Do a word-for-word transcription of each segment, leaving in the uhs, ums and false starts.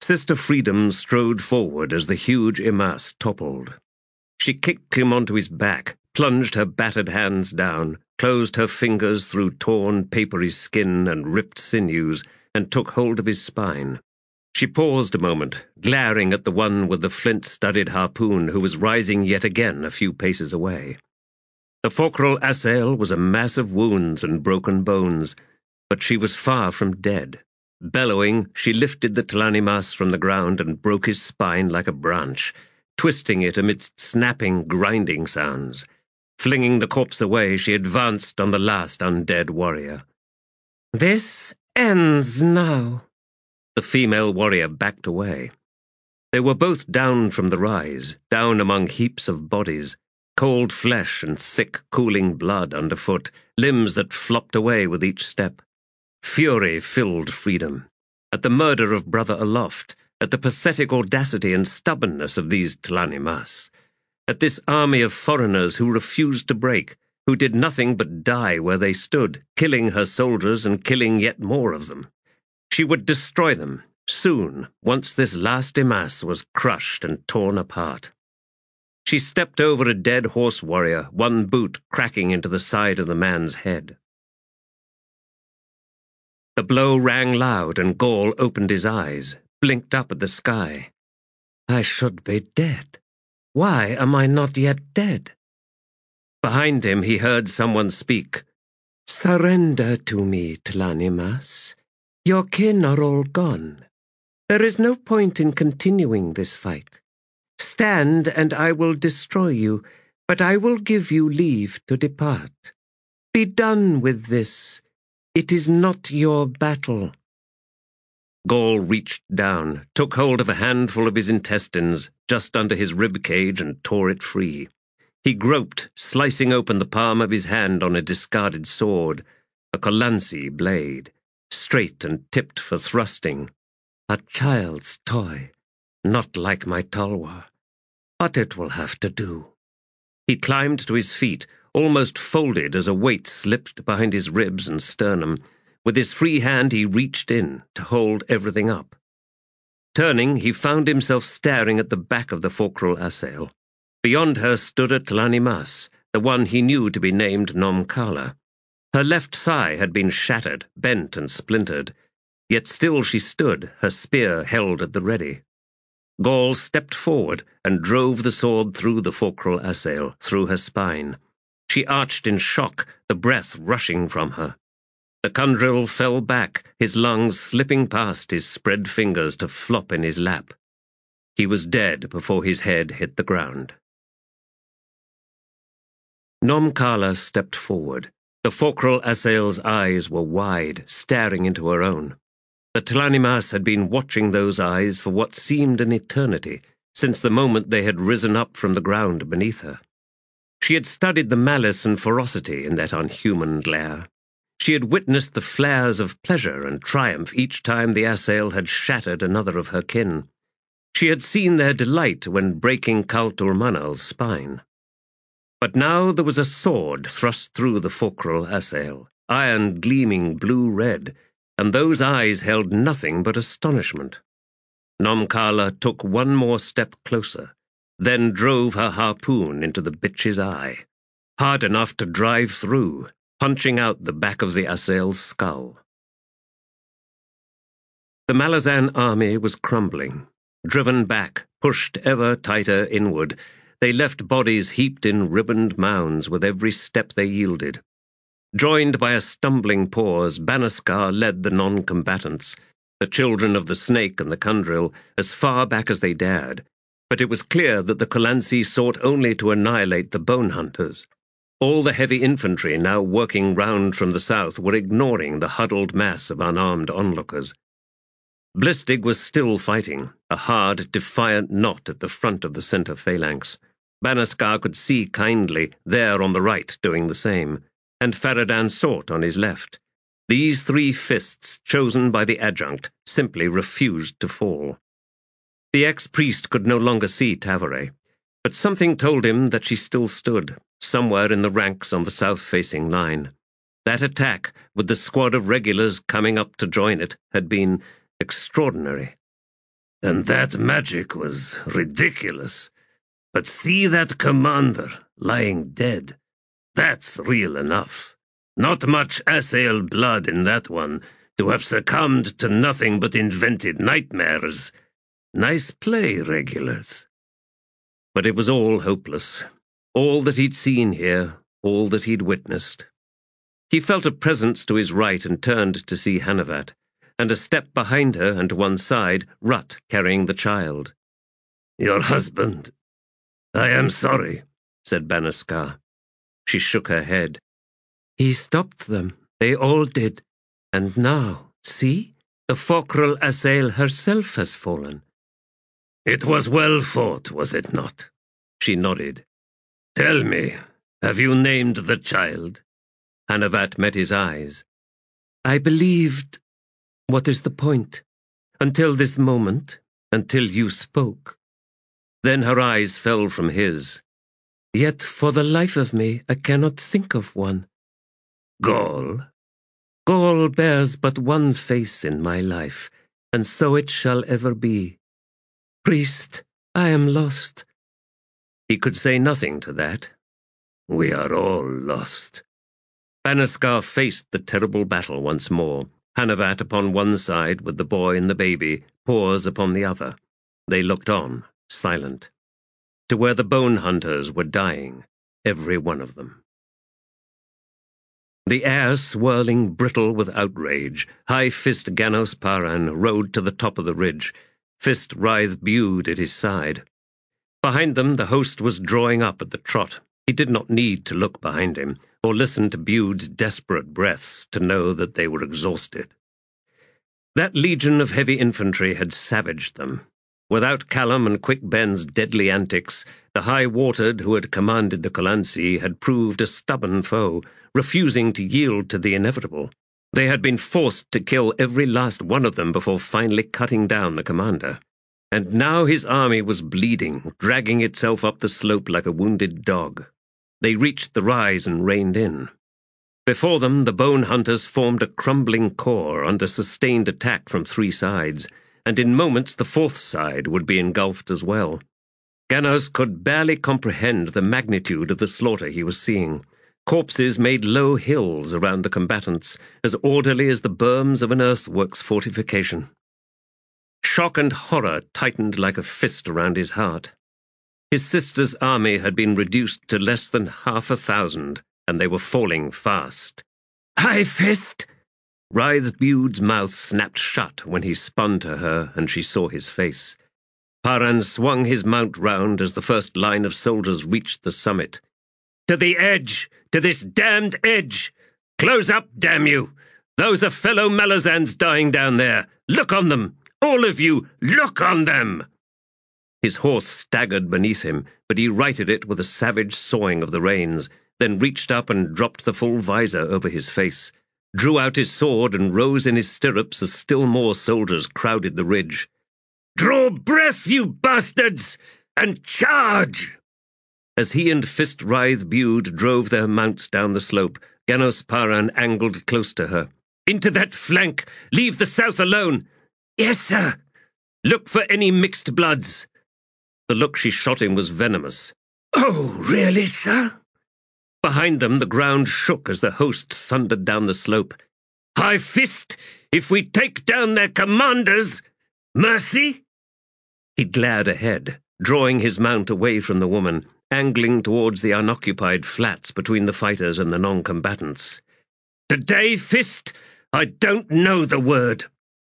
Sister Freedom strode forward as the huge Imas toppled. She kicked him onto his back, plunged her battered hands down, closed her fingers through torn, papery skin and ripped sinews, and took hold of his spine. She paused a moment, glaring at the one with the flint-studded harpoon who was rising yet again a few paces away. The Focral assail was a mass of wounds and broken bones, but she was far from dead. Bellowing, she lifted the Tlanimas from the ground and broke his spine like a branch, twisting it amidst snapping, grinding sounds. Flinging the corpse away, she advanced on the last undead warrior. "This ends now." The female warrior backed away. They were both down from the rise, down among heaps of bodies, cold flesh and sick, cooling blood underfoot, limbs that flopped away with each step. Fury filled Freedom. At the murder of Brother Aloft, at the pathetic audacity and stubbornness of these Tlanimas, at this army of foreigners who refused to break, who did nothing but die where they stood, killing her soldiers and killing yet more of them. She would destroy them, soon, once this last Imas was crushed and torn apart. She stepped over a dead horse warrior, one boot cracking into the side of the man's head. The blow rang loud, and Gaul opened his eyes, blinked up at the sky. "I should be dead. Why am I not yet dead?" Behind him he heard someone speak. "Surrender to me, Tlanimas. Your kin are all gone. There is no point in continuing this fight. Stand, and I will destroy you, but I will give you leave to depart. Be done with this. It is not your battle." Gaul reached down, took hold of a handful of his intestines just under his rib cage and tore it free. He groped, slicing open the palm of his hand on a discarded sword, a Colansi blade, straight and tipped for thrusting. A child's toy, not like my Talwar, but it will have to do. He climbed to his feet, almost folded as a weight slipped behind his ribs and sternum. With his free hand he reached in to hold everything up. Turning, he found himself staring at the back of the Focral assail. Beyond her stood a Tlanimas, the one he knew to be named Nomkala. Her left thigh had been shattered, bent and splintered, yet still she stood, her spear held at the ready. Gaul stepped forward and drove the sword through the Focral assail, through her spine. She arched in shock, the breath rushing from her. The Kundril fell back, his lungs slipping past his spread fingers to flop in his lap. He was dead before his head hit the ground. Nomkala stepped forward. The Focral assail's eyes were wide, staring into her own. The Tlanimas had been watching those eyes for what seemed an eternity, since the moment they had risen up from the ground beneath her. She had studied the malice and ferocity in that unhuman glare. She had witnessed the flares of pleasure and triumph each time the assail had shattered another of her kin. She had seen their delight when breaking Kaltur Manal's spine. But now there was a sword thrust through the Focral assail, iron gleaming blue-red, and those eyes held nothing but astonishment. Nomkala took one more step closer, then drove her harpoon into the bitch's eye, hard enough to drive through, punching out the back of the assail's skull. The Malazan army was crumbling. Driven back, pushed ever tighter inward, they left bodies heaped in ribboned mounds with every step they yielded. Joined by a stumbling pause, Banaskar led the non-combatants, the children of the Snake and the Kundril, as far back as they dared. But it was clear that the Colansi sought only to annihilate the Bone Hunters. All the heavy infantry now working round from the south were ignoring the huddled mass of unarmed onlookers. Blistig was still fighting, a hard, defiant knot at the front of the centre phalanx. Banaskar could see kindly, there on the right, doing the same, and Faradan Sort on his left. These three fists, chosen by the adjunct, simply refused to fall. The ex-priest could no longer see Tavaret, but something told him that she still stood, somewhere in the ranks on the south-facing line. That attack, with the squad of regulars coming up to join it, had been extraordinary. And that magic was ridiculous. But see that commander lying dead. That's real enough. Not much Asael blood in that one, to have succumbed to nothing but invented nightmares. Nice play, regulars. But it was all hopeless. All that he'd seen here, all that he'd witnessed. He felt a presence to his right and turned to see Hanavat, and a step behind her and to one side, Rut carrying the child. "Your husband. I am sorry," said Banascar. She shook her head. "He stopped them. They all did. And now, see, the Focral Asael herself has fallen." "It was well fought, was it not?" She nodded. "Tell me, have you named the child?" Hanavat met his eyes. "I believed... What is the point? Until this moment, until you spoke." Then her eyes fell from his. "Yet for the life of me I cannot think of one." "Gaul?" "Gaul bears but one face in my life, and so it shall ever be. Priest, I am lost." He could say nothing to that. "We are all lost." Banascar faced the terrible battle once more, Hanavat upon one side with the boy and the baby, Pors upon the other. They looked on, silent, to where the bone hunters were dying, every one of them. The air swirling brittle with outrage, High-Fist Ganos Paran rode to the top of the ridge, Fist Writhe Bude at his side. Behind them the host was drawing up at the trot. He did not need to look behind him, or listen to Bude's desperate breaths to know that they were exhausted. That legion of heavy infantry had savaged them. Without Callum and Quick Ben's deadly antics, the high-watered who had commanded the Colansi had proved a stubborn foe, refusing to yield to the inevitable. They had been forced to kill every last one of them before finally cutting down the commander. And now his army was bleeding, dragging itself up the slope like a wounded dog. They reached the rise and reined in. Before them, the bone hunters formed a crumbling core under sustained attack from three sides, and in moments the fourth side would be engulfed as well. Ganos could barely comprehend the magnitude of the slaughter he was seeing. Corpses made low hills around the combatants, as orderly as the berms of an earthworks fortification. Shock and horror tightened like a fist around his heart. His sister's army had been reduced to less than half a thousand, and they were falling fast. "High-Fist!" Writhe Bude's mouth snapped shut when he spun to her and she saw his face. Paran swung his mount round as the first line of soldiers reached the summit. "To the edge! To this damned edge! Close up, damn you! Those are fellow Malazans dying down there! Look on them! All of you, look on them!" His horse staggered beneath him, but he righted it with a savage sawing of the reins, then reached up and dropped the full visor over his face, drew out his sword and rose in his stirrups as still more soldiers crowded the ridge. "Draw breath, you bastards, and charge!" As he and Fist Writhe Bude drove their mounts down the slope, Ganos Paran angled close to her. "Into that flank! Leave the south alone!" "Yes, sir." "Look for any mixed bloods." The look she shot him was venomous. "Oh, really, sir?" Behind them the ground shook as the host thundered down the slope. "High-Fist, if we take down their commanders, mercy?" He glared ahead, drawing his mount away from the woman, angling towards the unoccupied flats between the fighters and the non-combatants. "Today, Fist, I don't know the word."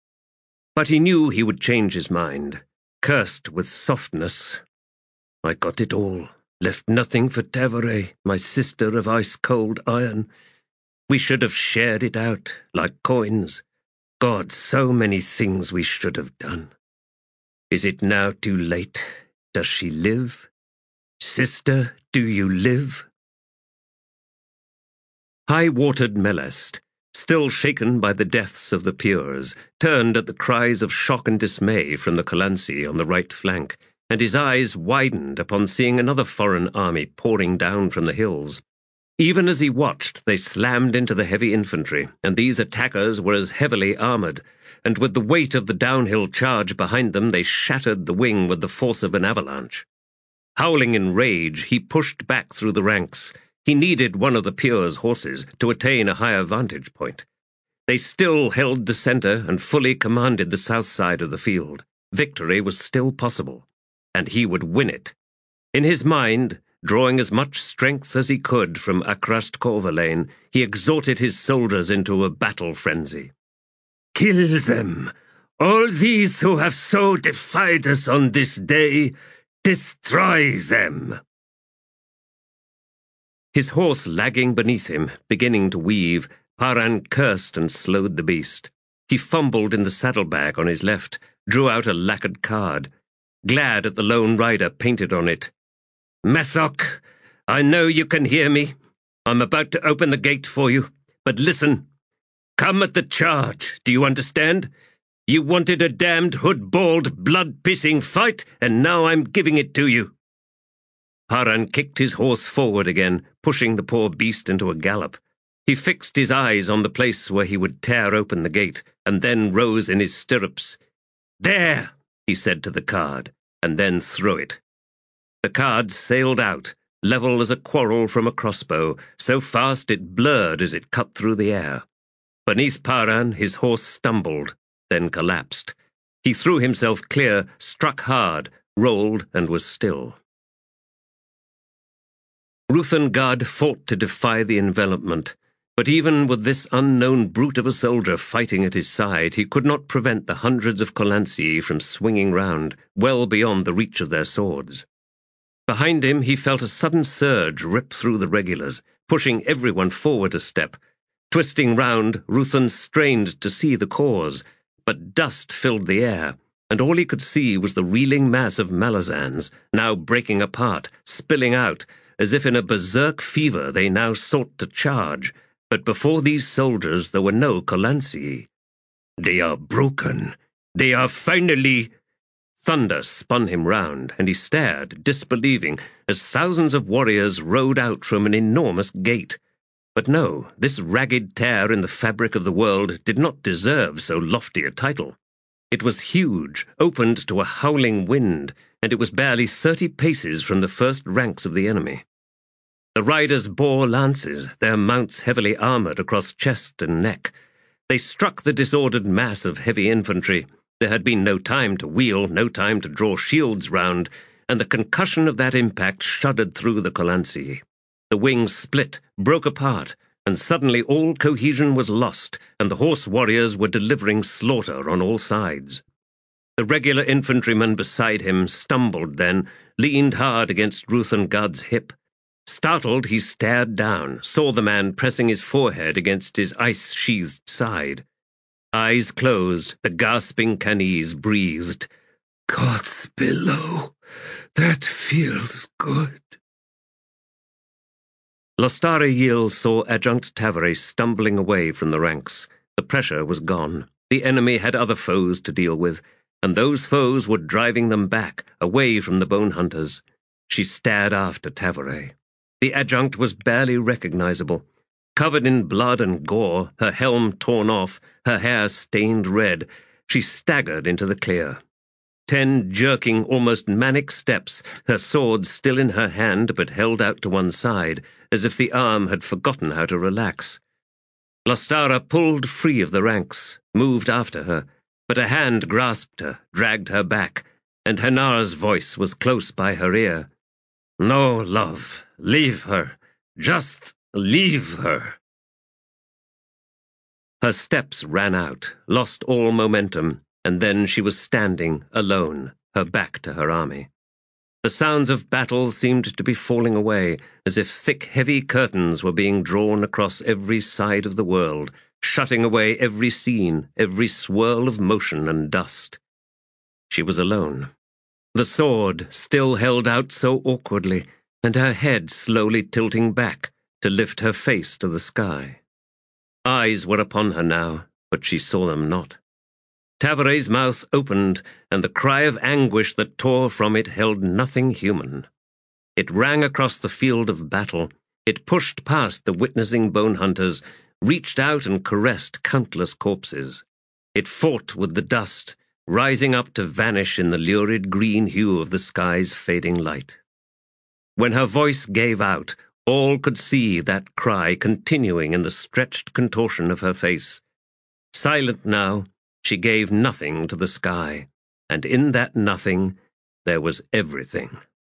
But he knew he would change his mind, cursed with softness. "I got it all. Left nothing for Tavare, my sister of ice-cold iron. We should have shared it out, like coins. God, so many things we should have done. Is it now too late? Does she live? Sister, do you live?" High-watered Melest, still shaken by the deaths of the Pures, turned at the cries of shock and dismay from the Colansi on the right flank, and his eyes widened upon seeing another foreign army pouring down from the hills. Even as he watched, they slammed into the heavy infantry, and these attackers were as heavily armoured. and with the weight of the downhill charge behind them, they shattered the wing with the force of an avalanche. Howling in rage, he pushed back through the ranks. He needed one of the Pure's horses to attain a higher vantage point. They still held the center and fully commanded the south side of the field. Victory was still possible, and he would win it. In his mind, drawing as much strength as he could from Akrast Corvalane, he exhorted his soldiers into a battle frenzy. "Kill them! All these who have so defied us on this day! Destroy them!" His horse lagging beneath him, beginning to weave, Paran cursed and slowed the beast. He fumbled in the saddlebag on his left, drew out a lacquered card, glad at the lone rider painted on it. "Methok, I know you can hear me. I'm about to open the gate for you, but listen. Come at the charge, do you understand? You wanted a damned hood-balled, blood-pissing fight, and now I'm giving it to you." Paran kicked his horse forward again, pushing the poor beast into a gallop. He fixed his eyes on the place where he would tear open the gate, and then rose in his stirrups. "There," he said to the card, and then threw it. The card sailed out, level as a quarrel from a crossbow, so fast it blurred as it cut through the air. Beneath Paran, his horse stumbled, then collapsed. He threw himself clear, struck hard, rolled, and was still. Ruthen Gad fought to defy the envelopment, but even with this unknown brute of a soldier fighting at his side, he could not prevent the hundreds of Colansi from swinging round, well beyond the reach of their swords. Behind him, he felt a sudden surge rip through the regulars, pushing everyone forward a step. Twisting round, Ruthen strained to see the cause, but dust filled the air, and all he could see was the reeling mass of Malazans, now breaking apart, spilling out, as if in a berserk fever they now sought to charge. But before these soldiers there were no Colansi. "They are broken. They are finally—" Thunder spun him round, and he stared, disbelieving, as thousands of warriors rode out from an enormous gate. But no, this ragged tear in the fabric of the world did not deserve so lofty a title. It was huge, opened to a howling wind, and it was barely thirty paces from the first ranks of the enemy. The riders bore lances, their mounts heavily armoured across chest and neck. They struck the disordered mass of heavy infantry. There had been no time to wheel, no time to draw shields round, and the concussion of that impact shuddered through the Colansi. The wings split, broke apart, and suddenly all cohesion was lost, and the horse warriors were delivering slaughter on all sides. The regular infantryman beside him stumbled then, leaned hard against Ruthen Gad's hip. Startled, he stared down, saw the man pressing his forehead against his ice-sheathed side. Eyes closed, the gasping Khanese breathed. "Gods below, that feels good." Lostari Yil saw Adjunct Tavare stumbling away from the ranks. The pressure was gone. The enemy had other foes to deal with, and those foes were driving them back, away from the bone hunters. She stared after Tavare. The adjunct was barely recognizable. Covered in blood and gore, her helm torn off, her hair stained red, she staggered into the clear. Ten jerking, almost manic steps, her sword still in her hand but held out to one side, as if the arm had forgotten how to relax. Lostara pulled free of the ranks, moved after her, but a hand grasped her, dragged her back, and Hanar's voice was close by her ear. "No, love, leave her. Just leave her." Her steps ran out, lost all momentum, and then she was standing, alone, her back to her army. The sounds of battle seemed to be falling away, as if thick, heavy curtains were being drawn across every side of the world, shutting away every scene, every swirl of motion and dust. She was alone. The sword still held out so awkwardly, and her head slowly tilting back to lift her face to the sky. Eyes were upon her now, but she saw them not. Tavare's mouth opened, and the cry of anguish that tore from it held nothing human. It rang across the field of battle. It pushed past the witnessing bone hunters, reached out and caressed countless corpses. It fought with the dust, rising up to vanish in the lurid green hue of the sky's fading light. When her voice gave out, all could see that cry continuing in the stretched contortion of her face. Silent now, she gave nothing to the sky, and in that nothing there was everything.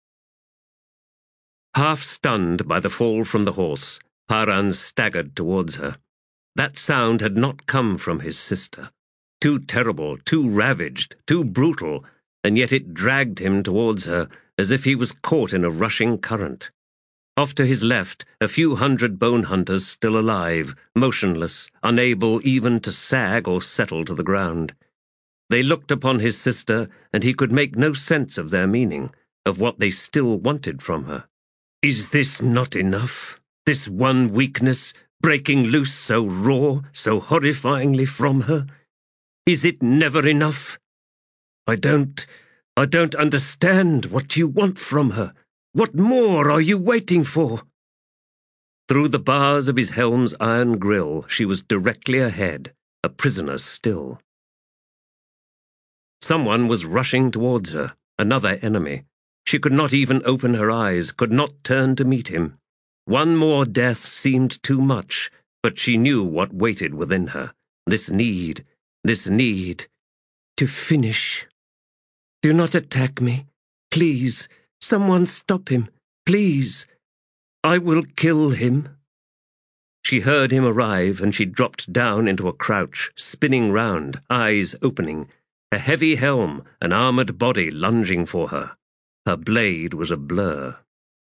Half stunned by the fall from the horse, Paran staggered towards her. That sound had not come from his sister. Too terrible, too ravaged, too brutal, and yet it dragged him towards her as if he was caught in a rushing current. Off to his left, a few hundred bone hunters still alive, motionless, unable even to sag or settle to the ground. They looked upon his sister, and he could make no sense of their meaning, of what they still wanted from her. Is this not enough? This one weakness, breaking loose so raw, so horrifyingly from her? Is it never enough? I don't, I don't understand what you want from her. What more are you waiting for? Through the bars of his helm's iron grille, she was directly ahead, a prisoner still. Someone was rushing towards her, another enemy. She could not even open her eyes, could not turn to meet him. One more death seemed too much, but she knew what waited within her. This need, this need, to finish. Do not attack me, please. Someone stop him, please. I will kill him. She heard him arrive, and she dropped down into a crouch, spinning round, eyes opening, a heavy helm, an armoured body lunging for her. Her blade was a blur.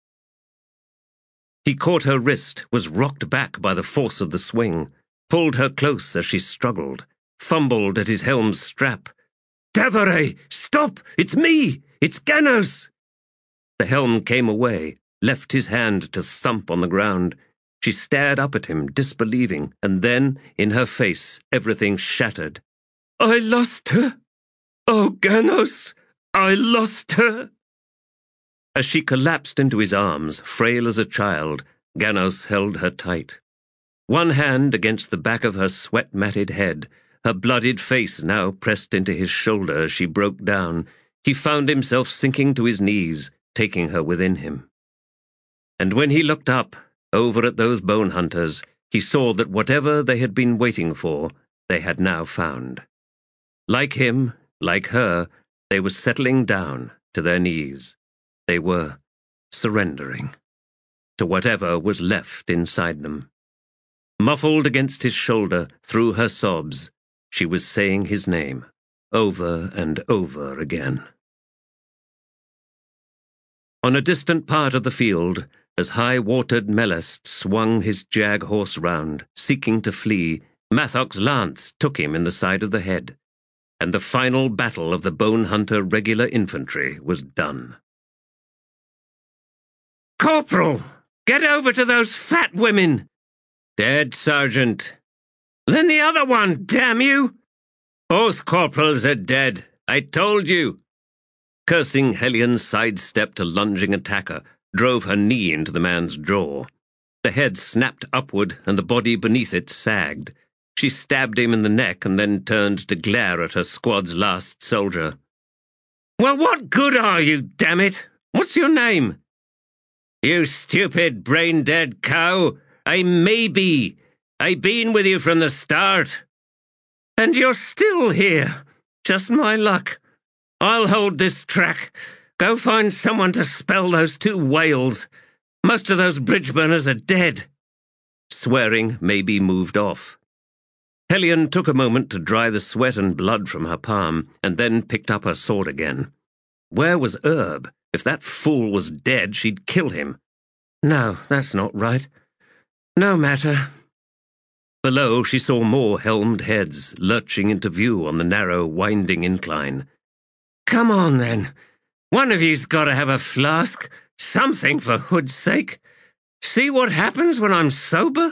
He caught her wrist, was rocked back by the force of the swing, pulled her close as she struggled, fumbled at his helm's strap. Davare, stop! It's me! It's Ganos! The helm came away, left his hand to thump on the ground. She stared up at him, disbelieving, and then, in her face, everything shattered. I lost her! Oh, Ganos! I lost her! As she collapsed into his arms, frail as a child, Ganos held her tight. One hand against the back of her sweat-matted head, her bloodied face now pressed into his shoulder as she broke down, he found himself sinking to his knees, taking her within him. And when he looked up, over at those bone hunters, he saw that whatever they had been waiting for, they had now found. Like him, like her, they were settling down to their knees. They were surrendering to whatever was left inside them. Muffled against his shoulder, through her sobs, she was saying his name, over and over again. On a distant part of the field, as high-watered Melest swung his jag horse round, seeking to flee, Mathoc's lance took him in the side of the head, and the final battle of the Bone Hunter regular infantry was done. Corporal! Get over to those fat women! Dead, Sergeant. Then the other one, damn you! Both corporals are dead. I told you. Cursing, Hellion sidestepped a lunging attacker, drove her knee into the man's jaw. The head snapped upward, and the body beneath it sagged. She stabbed him in the neck and then turned to glare at her squad's last soldier. Well, what good are you, damn it? What's your name? You stupid, brain-dead cow. I may be. I been with you from the start. And you're still here. Just my luck. I'll hold this track. Go find someone to spell those two whales. Most of those bridge burners are dead. Swearing, Maybe moved off. Hellion took a moment to dry the sweat and blood from her palm, and then picked up her sword again. Where was Herb? If that fool was dead, she'd kill him. No, that's not right. No matter. Below, she saw more helmed heads lurching into view on the narrow, winding incline. Come on, then. One of you's got to have a flask. Something, for hood's sake. See what happens when I'm sober?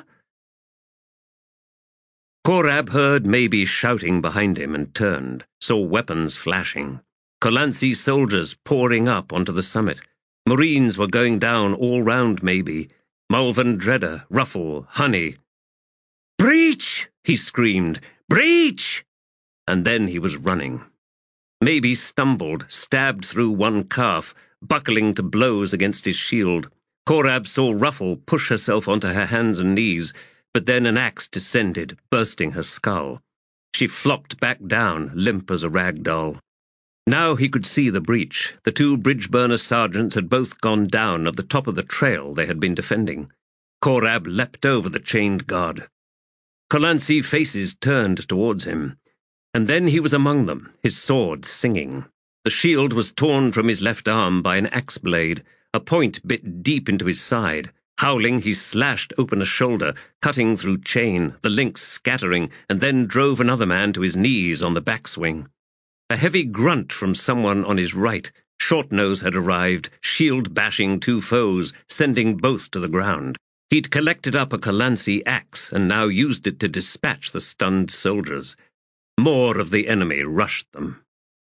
Korab heard Maybe shouting behind him and turned, saw weapons flashing. Colansi soldiers pouring up onto the summit. Marines were going down all round Maybe. Mulvan Dredder, Ruffle, Honey. Breach! He screamed. Breach! and then he was running. Maybe stumbled, stabbed through one calf, buckling to blows against his shield. Korab saw Ruffle push herself onto her hands and knees, but then an axe descended, bursting her skull. She flopped back down, limp as a rag doll. Now he could see the breach. The two Bridgeburner sergeants had both gone down at the top of the trail they had been defending. Korab leapt over the chained guard. Colanci faces turned towards him, and then he was among them, his sword singing. The shield was torn from his left arm by an axe blade. A point bit deep into his side. Howling, he slashed open a shoulder, cutting through chain, the links scattering, and then drove another man to his knees on the backswing. A heavy grunt from someone on his right. Shortnose had arrived, shield-bashing two foes, sending both to the ground. He'd collected up a Colanci axe and now used it to dispatch the stunned soldiers. More of the enemy rushed them.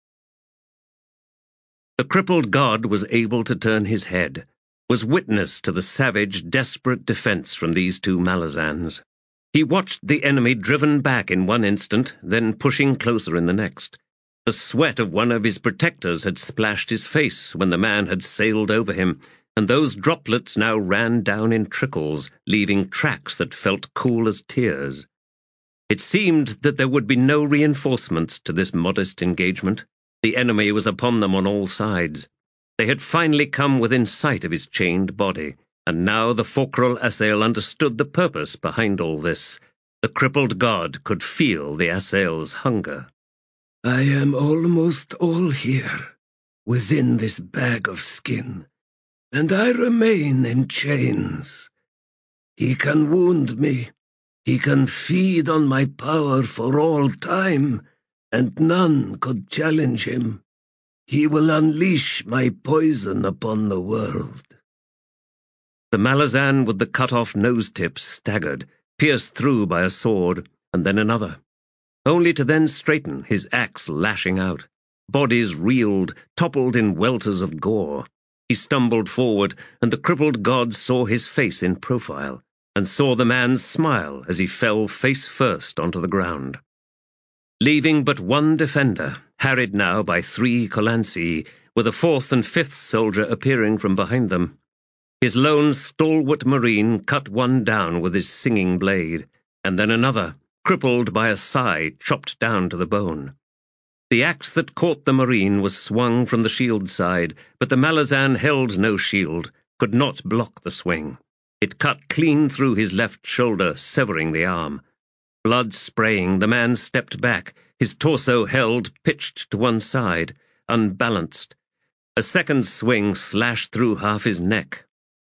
The crippled god was able to turn his head, was witness to the savage, desperate defense from these two Malazans. He watched the enemy driven back in one instant, then pushing closer in the next. The sweat of one of his protectors had splashed his face when the man had sailed over him, and those droplets now ran down in trickles, leaving tracks that felt cool as tears. It seemed that there would be no reinforcements to this modest engagement. The enemy was upon them on all sides. They had finally come within sight of his chained body, and now the Focral Assail understood the purpose behind all this. The crippled god could feel the Assail's hunger. I am almost all here, within this bag of skin, and I remain in chains. He can wound me, he can feed on my power for all time, and none could challenge him. He will unleash my poison upon the world. The Malazan with the cut-off nose-tip staggered, pierced through by a sword, and then another, only to then straighten, his axe lashing out. Bodies reeled, toppled in welters of gore. He stumbled forward, and the crippled god saw his face in profile, and saw the man's smile as he fell face first onto the ground. Leaving but one defender, harried now by three Colanci, with a fourth and fifth soldier appearing from behind them. His lone stalwart marine cut one down with his singing blade, and then another, crippled by a sigh, chopped down to the bone. The axe that caught the marine was swung from the shield side, but the Malazan held no shield, could not block the swing. It cut clean through his left shoulder, severing the arm. Blood spraying, the man stepped back, his torso held, pitched to one side, unbalanced. A second swing slashed through half his neck.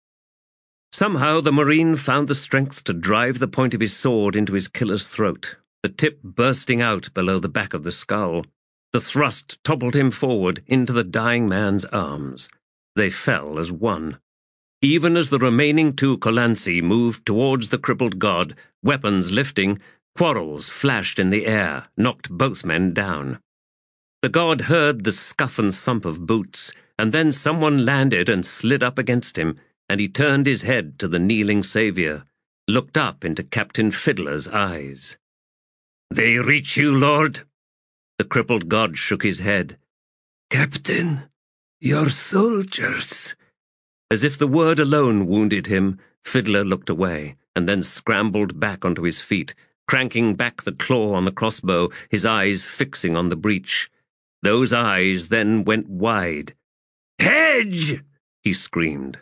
Somehow the marine found the strength to drive the point of his sword into his killer's throat, the tip bursting out below the back of the skull. The thrust toppled him forward into the dying man's arms. They fell as one. Even as the remaining two Colanci moved towards the crippled god, weapons lifting, quarrels flashed in the air, knocked both men down. The god heard the scuff and thump of boots, and then someone landed and slid up against him, and he turned his head to the kneeling saviour, looked up into Captain Fiddler's eyes. "They reach you, Lord?" The crippled god shook his head. "Captain, your soldiers." As if the word alone wounded him, Fiddler looked away, and then scrambled back onto his feet, cranking back the claw on the crossbow, his eyes fixing on the breach. Those eyes then went wide. "Hedge!" he screamed.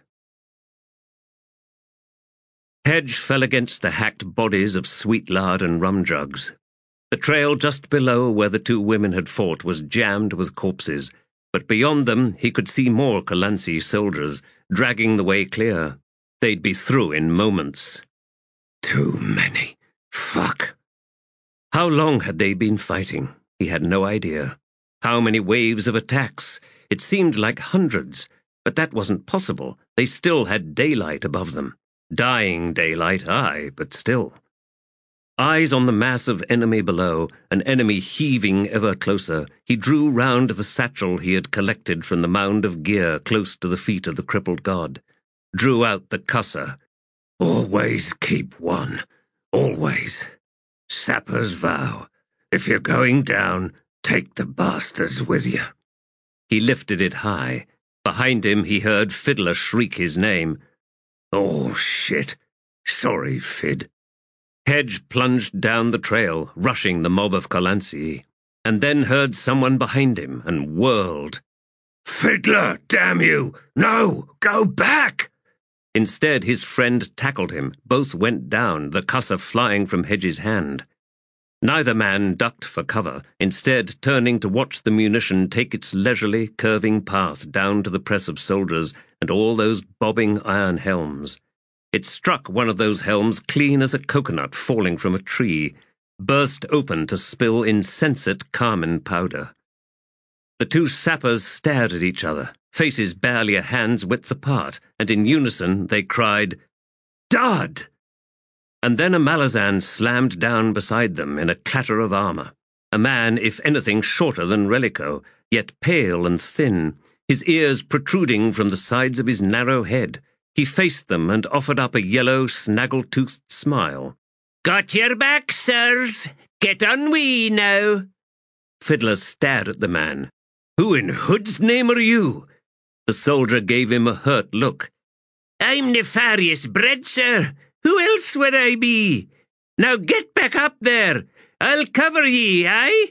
Hedge fell against the hacked bodies of Sweetlard and Rumjugs. The trail just below where the two women had fought was jammed with corpses, but beyond them he could see more Colanci soldiers, dragging the way clear. They'd be through in moments. Too many. Fuck. How long had they been fighting? He had no idea. How many waves of attacks? It seemed like hundreds, but that wasn't possible. They still had daylight above them. Dying daylight, aye, but still. Eyes on the mass of enemy below, an enemy heaving ever closer, he drew round the satchel he had collected from the mound of gear close to the feet of the crippled god. Drew out the cusser. "Always keep one. Always. Sapper's vow. If you're going down, take the bastards with you." He lifted it high. Behind him he heard Fiddler shriek his name. "Oh, shit. Sorry, Fid." Hedge plunged down the trail, rushing the mob of Colanzi, and then heard someone behind him and whirled. "Fiddler, damn you! No! Go back!" Instead, his friend tackled him. Both went down, the cusser flying from Hedge's hand. Neither man ducked for cover, instead turning to watch the munition take its leisurely, curving path down to the press of soldiers and all those bobbing iron helms. It struck one of those helms clean as a coconut falling from a tree, burst open to spill insensate carmine powder. The two sappers stared at each other, faces barely a hand's width apart, and in unison they cried, "Dud!" And then a Malazan slammed down beside them in a clatter of armor, a man, if anything, shorter than Relico, yet pale and thin, his ears protruding from the sides of his narrow head. He faced them and offered up a yellow, snaggle-toothed smile. "Got your back, sirs. Get on we now." Fiddler stared at the man. "Who in Hood's name are you?" The soldier gave him a hurt look. "I'm Nefarious Bread, sir. Who else would I be? Now get back up there. I'll cover ye, aye?"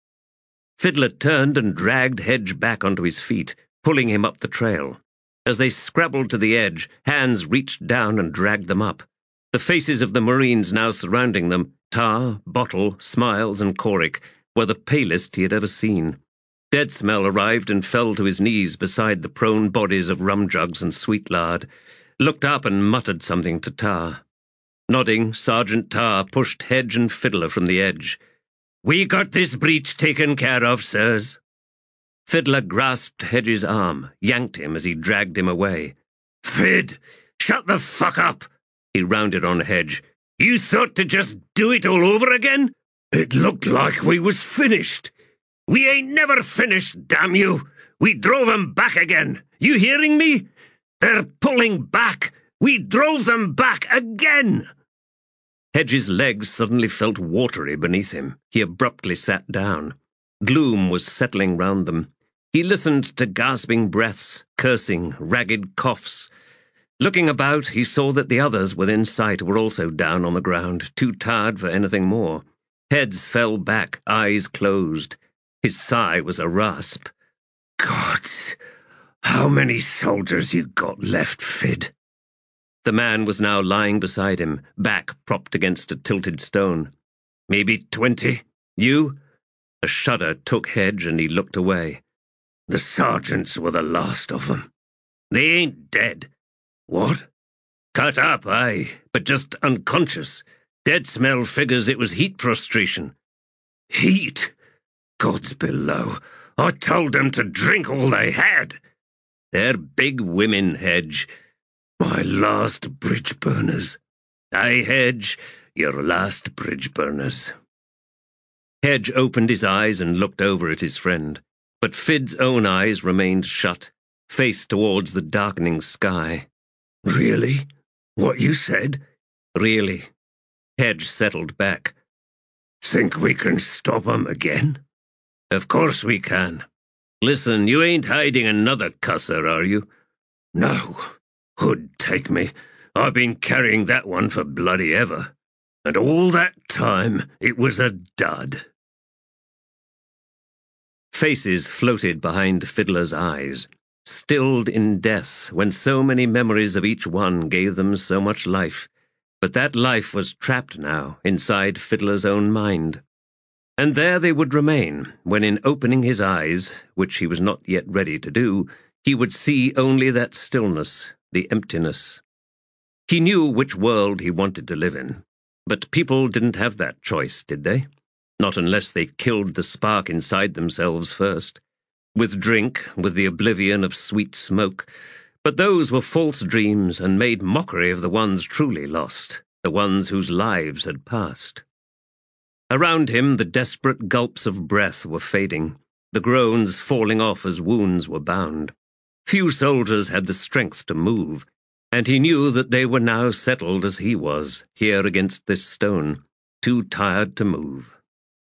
Fiddler turned and dragged Hedge back onto his feet, pulling him up the trail. As they scrabbled to the edge, hands reached down and dragged them up. The faces of the Marines now surrounding them, Tar, Bottle, Smiles, and Coric, were the palest he had ever seen. Deadsmell arrived and fell to his knees beside the prone bodies of Rumjugs and Sweetlard, looked up and muttered something to Tar. Nodding, Sergeant Tar pushed Hedge and Fiddler from the edge. "We got this breach taken care of, sirs." Fiddler grasped Hedge's arm, yanked him as he dragged him away. "Fid, shut the fuck up!" He rounded on Hedge. "You thought to just do it all over again? It looked like we was finished. We ain't never finished, damn you! We drove 'em back again. You hearing me? They're pulling back. We drove them back again." Hedge's legs suddenly felt watery beneath him. He abruptly sat down. Gloom was settling round them. He listened to gasping breaths, cursing, ragged coughs. Looking about, he saw that the others within sight were also down on the ground, too tired for anything more. Heads fell back, eyes closed. His sigh was a rasp. "Gods, how many soldiers you got left, Fid?" The man was now lying beside him, back propped against a tilted stone. "Maybe twenty. You?" A shudder took Hedge and he looked away. "The sergeants were the last of them. They ain't dead." "What?" "Cut up, aye, but just unconscious. Deadsmell figures it was heat prostration." "Heat? Gods below. I told them to drink all they had." "They're big women, Hedge." "My last bridge burners." "Aye, Hedge, your last bridge burners." Hedge opened his eyes and looked over at his friend, but Fid's own eyes remained shut, face towards the darkening sky. "Really? What you said?" "Really." Hedge settled back. "Think we can stop 'em again?" "Of course we can. Listen, you ain't hiding another cusser, are you?" "No. Hood take me. I've been carrying that one for bloody ever. And all that time it was a dud." Faces floated behind Fiddler's eyes, stilled in death when so many memories of each one gave them so much life. But that life was trapped now inside Fiddler's own mind. And there they would remain when, in opening his eyes, which he was not yet ready to do, he would see only that stillness, the emptiness. He knew which world he wanted to live in, but people didn't have that choice, did they? Not unless they killed the spark inside themselves first. With drink, with the oblivion of sweet smoke. But those were false dreams and made mockery of the ones truly lost, the ones whose lives had passed. Around him the desperate gulps of breath were fading, the groans falling off as wounds were bound. Few soldiers had the strength to move, and he knew that they were now settled as he was, here against this stone, too tired to move.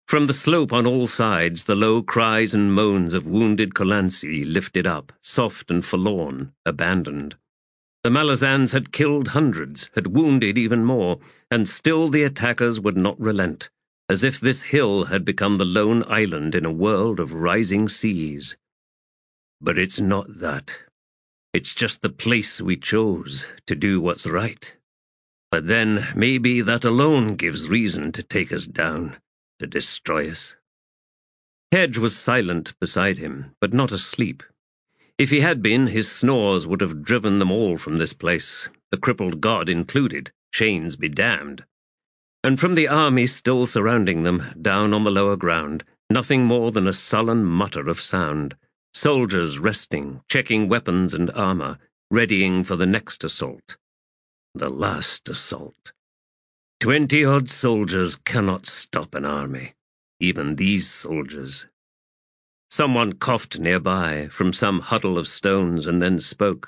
From the slope on all sides, the low cries and moans of wounded Colanzi lifted up, soft and forlorn, abandoned. The Malazans had killed hundreds, had wounded even more, and still the attackers would not relent, as if this hill had become the lone island in a world of rising seas. But it's not that. It's just the place we chose to do what's right. But then maybe that alone gives reason to take us down, to destroy us. Hedge was silent beside him, but not asleep. If he had been, his snores would have driven them all from this place, the crippled god included, chains be damned. And from the army still surrounding them, down on the lower ground, nothing more than a sullen mutter of sound, soldiers resting, checking weapons and armor, readying for the next assault. The last assault. Twenty-odd soldiers cannot stop an army, even these soldiers. Someone coughed nearby from some huddle of stones and then spoke.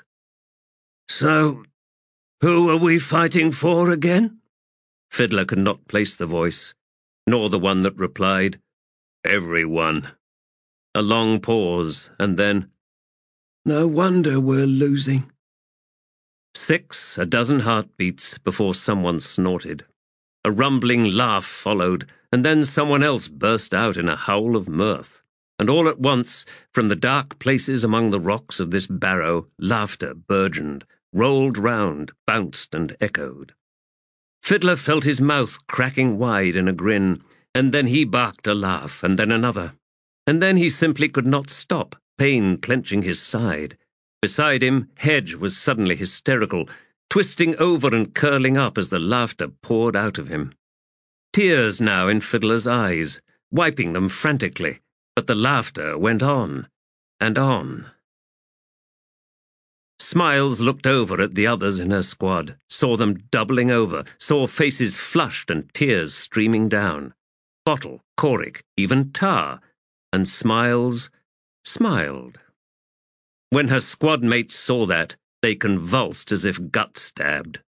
"So, who are we fighting for again?" Fiddler could not place the voice, nor the one that replied, "Everyone." A long pause, and then, "No wonder we're losing." Six, a dozen heartbeats before someone snorted. A rumbling laugh followed, and then someone else burst out in a howl of mirth. And all at once, from the dark places among the rocks of this barrow, laughter burgeoned, rolled round, bounced and echoed. Fiddler felt his mouth cracking wide in a grin, and then he barked a laugh, and then another. And then he simply could not stop, pain clenching his side. Beside him, Hedge was suddenly hysterical, twisting over and curling up as the laughter poured out of him. Tears now in Fiddler's eyes, wiping them frantically. But the laughter went on, and on. Smiles looked over at the others in her squad, saw them doubling over, saw faces flushed and tears streaming down. Bottle, Korik, even Tar, and Smiles smiled. When her squad mates saw that, they convulsed as if gut stabbed.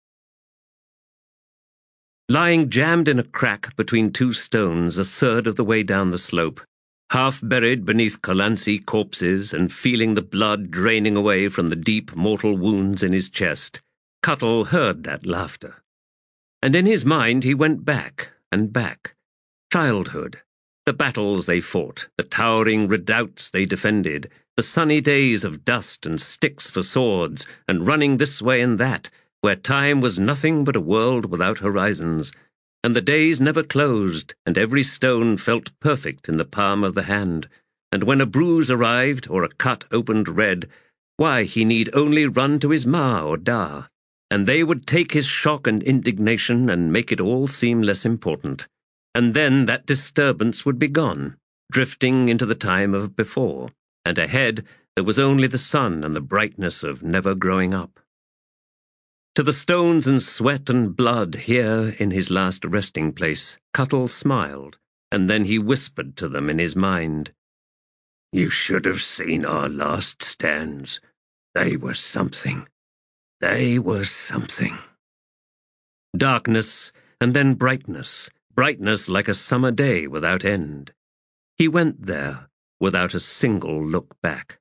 Lying jammed in a crack between two stones a third of the way down the slope, half buried beneath Colanzi corpses and feeling the blood draining away from the deep mortal wounds in his chest, Cuttle heard that laughter. And in his mind he went back and back. Childhood, the battles they fought, the towering redoubts they defended, the sunny days of dust and sticks for swords, and running this way and that, where time was nothing but a world without horizons, and the days never closed, and every stone felt perfect in the palm of the hand, and when a bruise arrived or a cut opened red, why, he need only run to his ma or da, and they would take his shock and indignation and make it all seem less important, and then that disturbance would be gone, drifting into the time of before, and ahead there was only the sun and the brightness of never growing up. To the stones and sweat and blood here in his last resting place, Cuttle smiled, and then he whispered to them in his mind, "You should have seen our last stands. They were something. They were something." Darkness, and then brightness, brightness like a summer day without end. He went there without a single look back.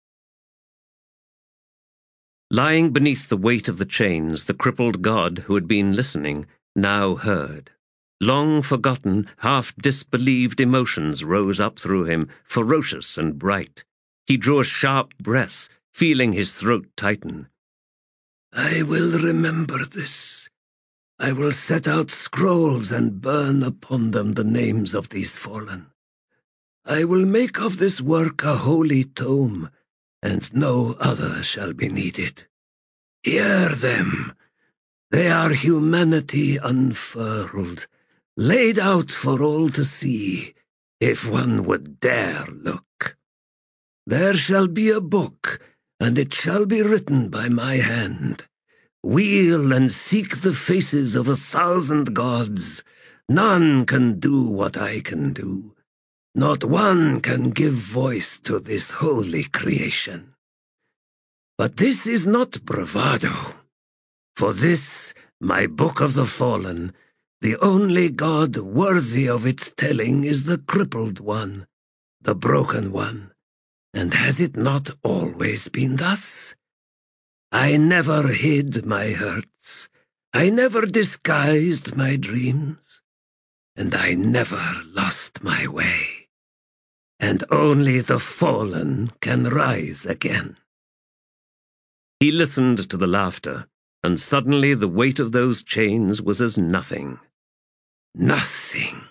Lying beneath the weight of the chains, the crippled god who had been listening now heard. Long forgotten, half-disbelieved emotions rose up through him, ferocious and bright. He drew a sharp breath, feeling his throat tighten. "I will remember this. I will set out scrolls and burn upon them the names of these fallen. I will make of this work a holy tome, and no other shall be needed. Hear them. They are humanity unfurled, laid out for all to see, if one would dare look. There shall be a book, and it shall be written by my hand. Wheel and seek the faces of a thousand gods. None can do what I can do. Not one can give voice to this holy creation. But this is not bravado. For this, my Book of the Fallen, The only god worthy of its telling is the crippled one, the broken one. And has it not always been thus? I never hid my hurts. I never disguised my dreams. And I never lost my way. And only the fallen can rise again. He listened to the laughter, and suddenly the weight of those chains was as nothing. Nothing.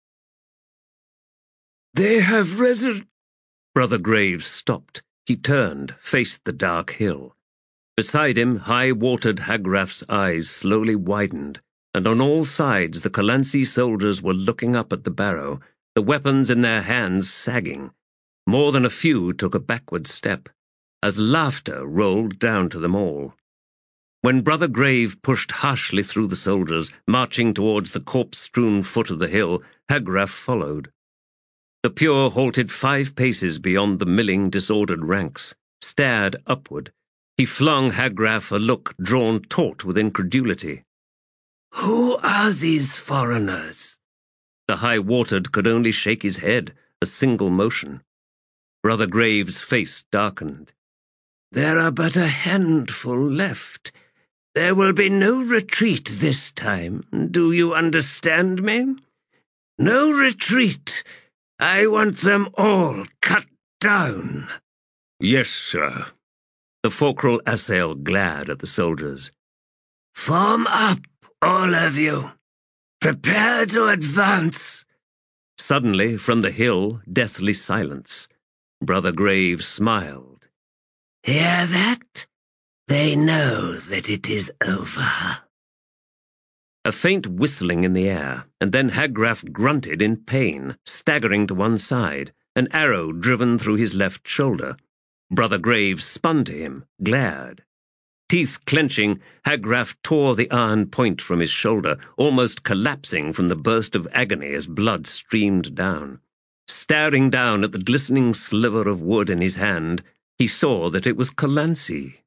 They have resur- Brother Graves stopped. He turned, faced the dark hill. Beside him, high-watered Hagrath's eyes slowly widened, and on all sides the Colansi soldiers were looking up at the barrow, the weapons in their hands sagging. More than a few took a backward step, as laughter rolled down to them all. When Brother Grave pushed harshly through the soldiers, marching towards the corpse-strewn foot of the hill, Hagrath followed. The Pure halted five paces beyond the milling, disordered ranks, stared upward. He flung Hagrath a look drawn taut with incredulity. Who are these foreigners? The high-watered could only shake his head, a single motion. Brother Grave's face darkened. There are but a handful left. There will be no retreat this time. Do you understand me? No retreat. I want them all cut down. Yes, sir. The Focral assail glared at the soldiers. Form up, all of you. Prepare to advance. Suddenly, from the hill, deathly silence. Brother Graves smiled. Hear that? They know that it is over. A faint whistling in the air, and then Hagrath grunted in pain, staggering to one side, an arrow driven through his left shoulder. Brother Graves spun to him, glared. Teeth clenching, Hagrath tore the iron point from his shoulder, almost collapsing from the burst of agony as blood streamed down. Staring down at the glistening sliver of wood in his hand, he saw that it was Colansi.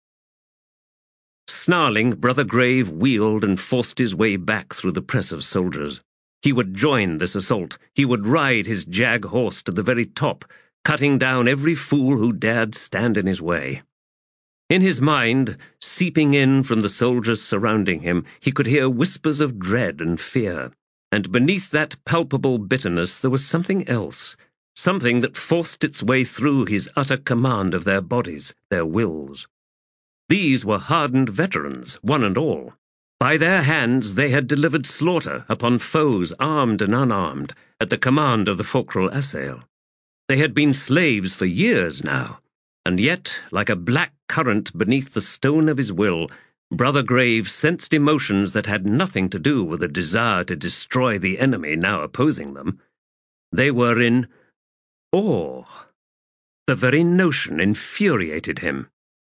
Snarling, Brother Grave wheeled and forced his way back through the press of soldiers. He would join this assault. He would ride his jag horse to the very top, cutting down every fool who dared stand in his way. In his mind, seeping in from the soldiers surrounding him, he could hear whispers of dread and fear. And beneath that palpable bitterness there was something else, something that forced its way through his utter command of their bodies, their wills. These were hardened veterans, one and all. By their hands they had delivered slaughter upon foes armed and unarmed, at the command of the Focral assail. They had been slaves for years now, and yet, like a black current beneath the stone of his will, Brother Grave sensed emotions that had nothing to do with a desire to destroy the enemy now opposing them. They were in awe. The very notion infuriated him.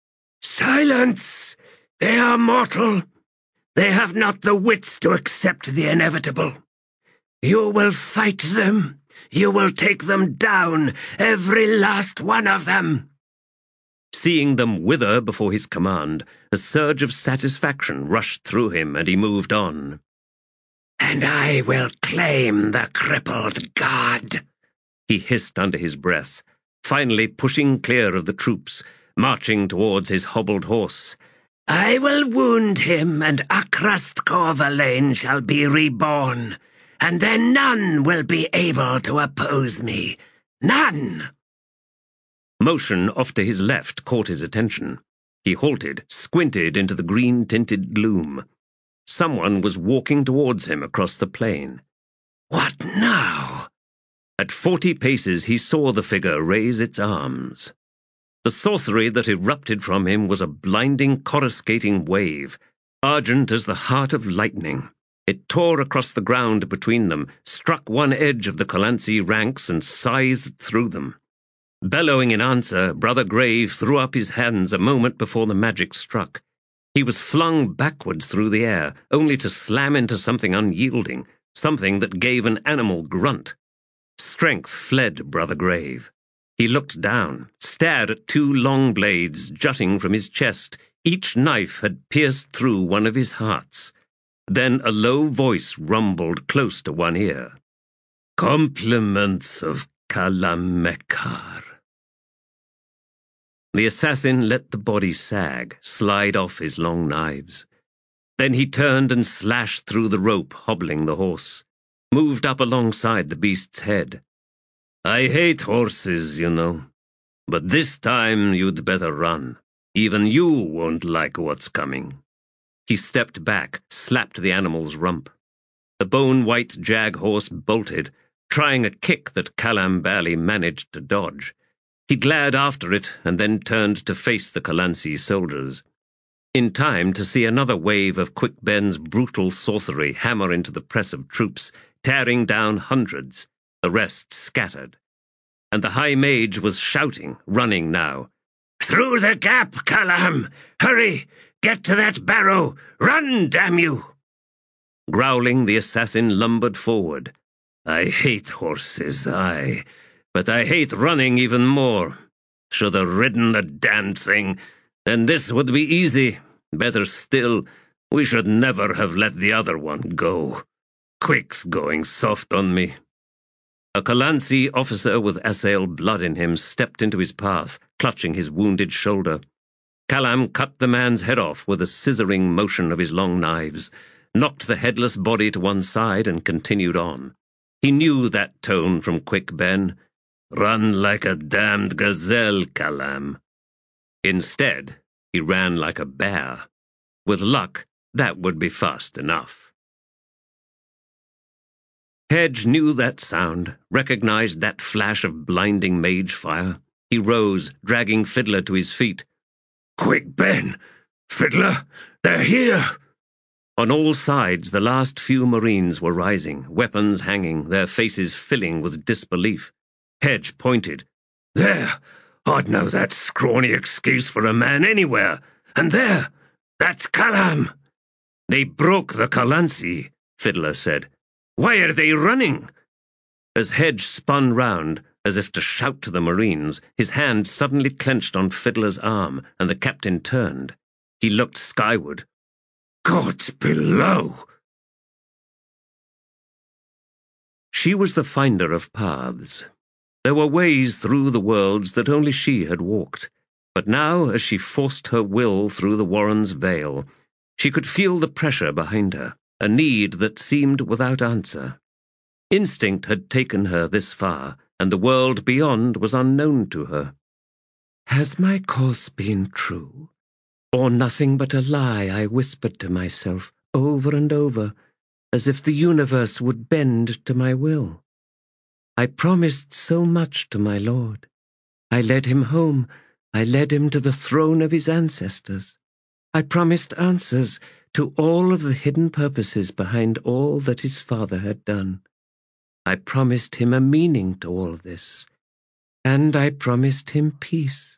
Silence! They are mortal. They have not the wits to accept the inevitable. You will fight them. You will take them down, every last one of them. Seeing them wither before his command, a surge of satisfaction rushed through him, and he moved on. And I will claim the crippled god, he hissed under his breath, finally pushing clear of the troops, marching towards his hobbled horse. I will wound him, and Akrast Corvalane shall be reborn, and then none will be able to oppose me. None! Motion off to his left caught his attention. He halted, squinted into the green-tinted gloom. Someone was walking towards him across the plain. What now? At forty paces he saw the figure raise its arms. The sorcery that erupted from him was a blinding, coruscating wave, argent as the heart of lightning. It tore across the ground between them, struck one edge of the Colansi ranks, and scythed through them. Bellowing in answer, Brother Grave threw up his hands a moment before the magic struck. He was flung backwards through the air, only to slam into something unyielding, something that gave an animal grunt. Strength fled Brother Grave. He looked down, stared at two long blades jutting from his chest. Each knife had pierced through one of his hearts. Then a low voice rumbled close to one ear. "Compliments of Kalam Mekar." The assassin let the body sag, slide off his long knives. Then he turned and slashed through the rope hobbling the horse, moved up alongside the beast's head. "I hate horses, you know, but this time you'd better run. Even you won't like what's coming." He stepped back, slapped the animal's rump. The bone-white jag horse bolted, trying a kick that Kalam barely managed to dodge. He glared after it and then turned to face the Kalansi soldiers, in time to see another wave of Quick Ben's brutal sorcery hammer into the press of troops, tearing down hundreds. The rest scattered. And the High Mage was shouting, running now. "Through the gap, Kalam! Hurry! Get to that barrow! Run, damn you!" Growling, the assassin lumbered forward. "I hate horses, aye, but I hate running even more. Should have ridden the damned thing, then this would be easy. Better still, we should never have let the other one go. Quick's going soft on me." A Kalansi officer with Asael blood in him stepped into his path, clutching his wounded shoulder. Kalam cut the man's head off with a scissoring motion of his long knives, knocked the headless body to one side and continued on. He knew that tone from Quick Ben. "Run like a damned gazelle, Kalam." Instead, he ran like a bear. With luck, that would be fast enough. Hedge knew that sound, recognized that flash of blinding mage fire. He rose, dragging Fiddler to his feet. "Quick, Ben! Fiddler! They're here!" On all sides, the last few Marines were rising, weapons hanging, their faces filling with disbelief. Hedge pointed. "There! I'd know that scrawny excuse for a man anywhere. And there! That's Kalam!" "They broke the Kalansi," Fiddler said. "Why are they running?" As Hedge spun round, as if to shout to the Marines, his hand suddenly clenched on Fiddler's arm, and the captain turned. He looked skyward. "God's below!" She was the finder of paths. There were ways through the worlds that only she had walked, but now, as she forced her will through the Warren's veil, she could feel the pressure behind her, a need that seemed without answer. Instinct had taken her this far, and the world beyond was unknown to her. "Has my course been true, or nothing but a lie?" I whispered to myself over and over, as if the universe would bend to my will. I promised so much to my lord. I led him home. I led him to the throne of his ancestors. I promised answers to all of the hidden purposes behind all that his father had done. I promised him a meaning to all this, and I promised him peace.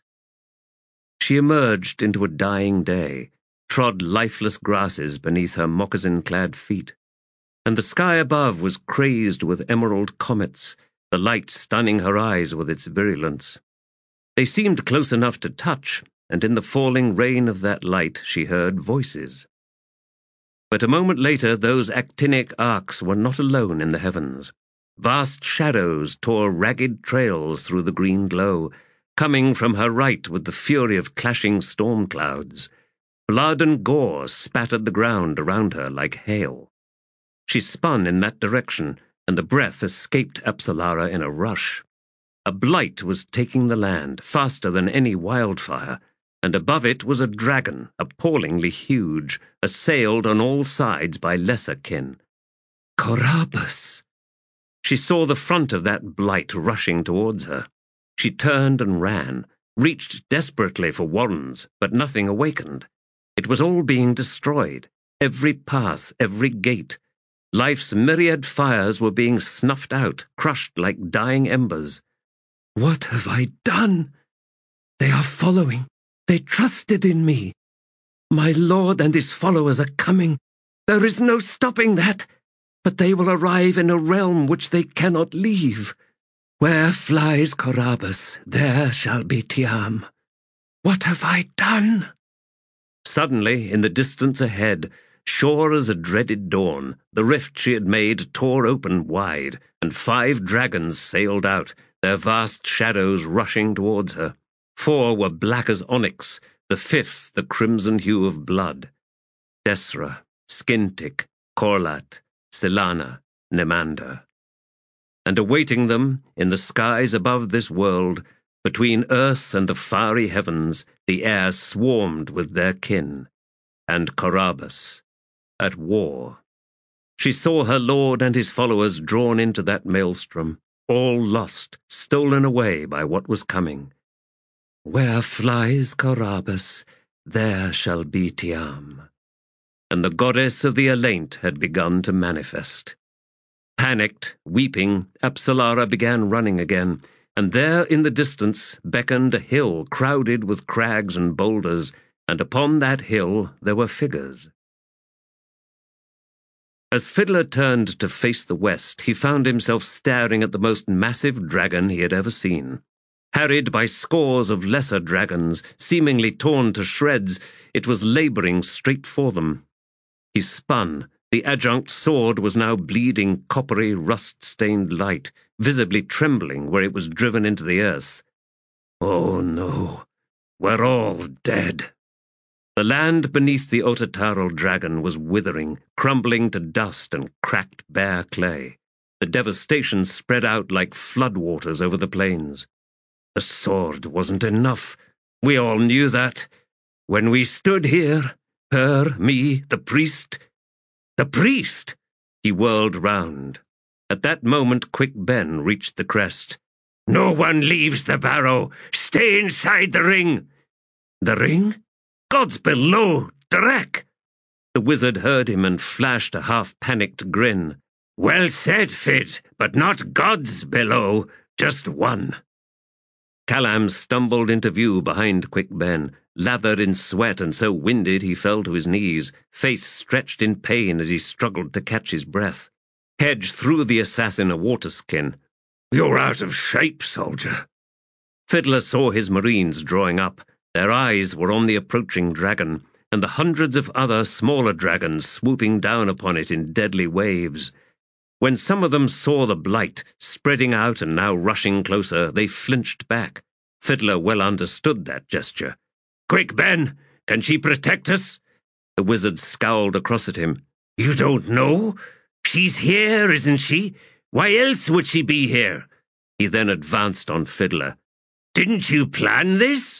She emerged into a dying day, trod lifeless grasses beneath her moccasin-clad feet, and the sky above was crazed with emerald comets, the light stunning her eyes with its virulence. They seemed close enough to touch, and in the falling rain of that light she heard voices. But a moment later those actinic arcs were not alone in the heavens. Vast shadows tore ragged trails through the green glow, coming from her right with the fury of clashing storm clouds. Blood and gore spattered the ground around her like hail. She spun in that direction, and the breath escaped Apsalara in a rush. A blight was taking the land, faster than any wildfire, and above it was a dragon, appallingly huge, assailed on all sides by lesser kin. Corabus! She saw the front of that blight rushing towards her. She turned and ran, reached desperately for Warrens, but nothing awakened. It was all being destroyed, every path, every gate. Life's myriad fires were being snuffed out, crushed like dying embers. What have I done? They are following. They trusted in me. My lord and his followers are coming. There is no stopping that. But they will arrive in a realm which they cannot leave. Where flies Corabus, there shall be Tiam. What have I done? Suddenly, in the distance ahead, Sure as a dreaded dawn, the rift she had made tore open wide, and five dragons sailed out, their vast shadows rushing towards her. Four were black as onyx, the fifth the crimson hue of blood. Desra, Skintik, Korlat, Silana, Nemander. And awaiting them, in the skies above this world, between earth and the fiery heavens, the air swarmed with their kin, and Corabus, at war. She saw her lord and his followers drawn into that maelstrom, all lost, stolen away by what was coming. Where flies Corabus, there shall be Tiam. And the goddess of the Alaint had begun to manifest. Panicked, weeping, Apsalara began running again, and there in the distance beckoned a hill crowded with crags and boulders, and upon that hill there were figures. As Fiddler turned to face the west, he found himself staring at the most massive dragon he had ever seen. Harried by scores of lesser dragons, seemingly torn to shreds, it was labouring straight for them. He spun. The adjunct sword was now bleeding coppery, rust-stained light, visibly trembling where it was driven into the earth. Oh no, we're all dead. The land beneath the Otataral dragon was withering, crumbling to dust and cracked bare clay. The devastation spread out like floodwaters over the plains. The sword wasn't enough. We all knew that. When we stood here, her, me, the priest... The priest! He whirled round. At that moment, Quick Ben reached the crest. No one leaves the barrow. Stay inside the ring. The ring? God's below, Drek! The wizard heard him and flashed a half-panicked grin. Well said, Fid, but not God's below, just one. Callum stumbled into view behind Quick Ben, lathered in sweat and so winded he fell to his knees, face stretched in pain as he struggled to catch his breath. Hedge threw the assassin a waterskin. You're out of shape, soldier. Fiddler saw his marines drawing up. Their eyes were on the approaching dragon, and the hundreds of other smaller dragons swooping down upon it in deadly waves. When some of them saw the blight, spreading out and now rushing closer, they flinched back. Fiddler well understood that gesture. Quick, Ben! Can she protect us? The wizard scowled across at him. You don't know? She's here, isn't she? Why else would she be here? He then advanced on Fiddler. Didn't you plan this?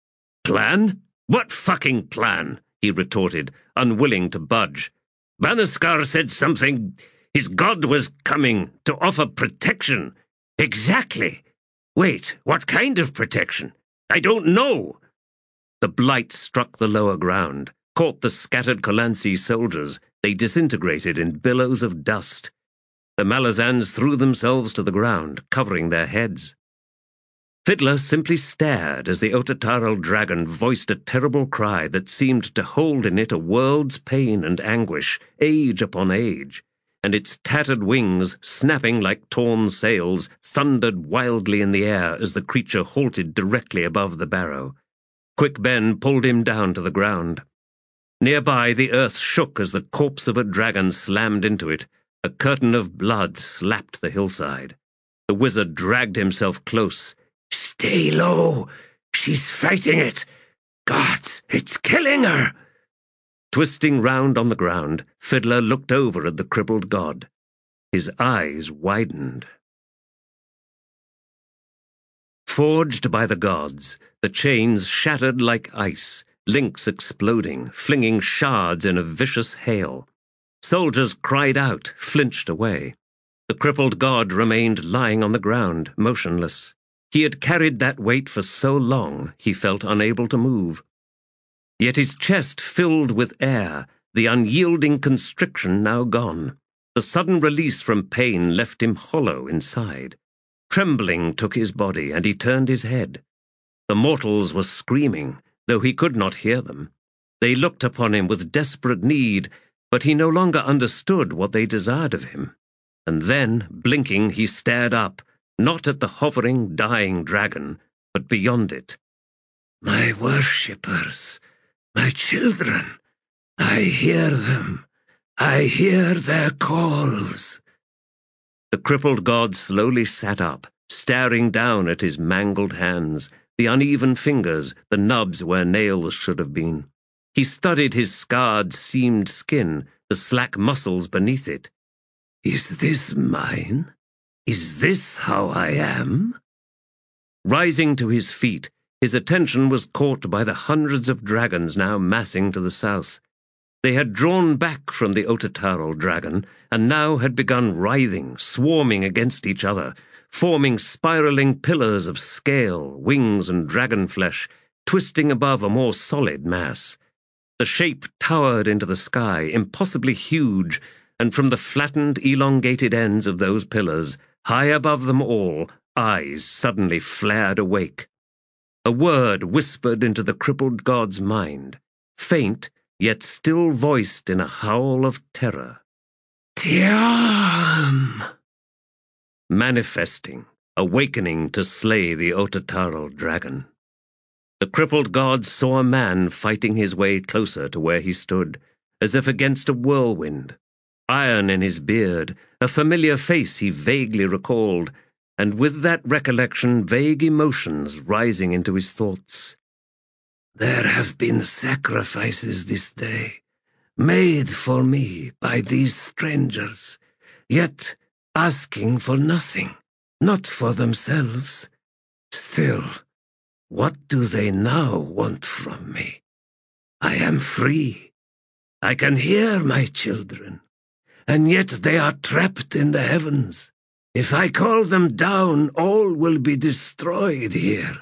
Plan? What fucking plan? He retorted, unwilling to budge. Banaskar said something... His god was coming to offer protection. Exactly. Wait, what kind of protection? I don't know. The blight struck the lower ground, caught the scattered Colansi soldiers. They disintegrated in billows of dust. The Malazans threw themselves to the ground, covering their heads. Fiddler simply stared as the Otataral dragon voiced a terrible cry that seemed to hold in it a world's pain and anguish, age upon age. And its tattered wings, snapping like torn sails, thundered wildly in the air as the creature halted directly above the barrow. Quick Ben pulled him down to the ground. Nearby, the earth shook as the corpse of a dragon slammed into it. A curtain of blood slapped the hillside. The wizard dragged himself close. Stay low! She's fighting it! Gods, it's killing her! Twisting round on the ground, Fiddler looked over at the crippled god. His eyes widened. Forged by the gods, the chains shattered like ice, links exploding, flinging shards in a vicious hail. Soldiers cried out, flinched away. The crippled god remained lying on the ground, motionless. He had carried that weight for so long, he felt unable to move. Yet his chest filled with air, the unyielding constriction now gone. The sudden release from pain left him hollow inside. Trembling took his body, and he turned his head. The mortals were screaming, though he could not hear them. They looked upon him with desperate need, but he no longer understood what they desired of him. And then, blinking, he stared up, not at the hovering, dying dragon, but beyond it. My worshippers! My children, I hear them. I hear their calls. The crippled god slowly sat up, staring down at his mangled hands, the uneven fingers, the nubs where nails should have been. He studied his scarred, seamed skin, the slack muscles beneath it. Is this mine? Is this how I am? Rising to his feet, his attention was caught by the hundreds of dragons now massing to the south. They had drawn back from the Otatarl dragon, and now had begun writhing, swarming against each other, forming spiraling pillars of scale, wings, and dragon flesh, twisting above a more solid mass. The shape towered into the sky, impossibly huge, and from the flattened, elongated ends of those pillars, high above them all, eyes suddenly flared awake. A word whispered into the crippled god's mind, faint, yet still voiced in a howl of terror. Tiam! Manifesting, awakening to slay the Otatarl dragon. The crippled god saw a man fighting his way closer to where he stood, as if against a whirlwind. Iron in his beard, a familiar face he vaguely recalled, and with that recollection vague emotions rising into his thoughts. There have been sacrifices this day, made for me by these strangers, yet asking for nothing, not for themselves. Still, what do they now want from me? I am free. I can hear my children, and yet they are trapped in the heavens. If I call them down, all will be destroyed here.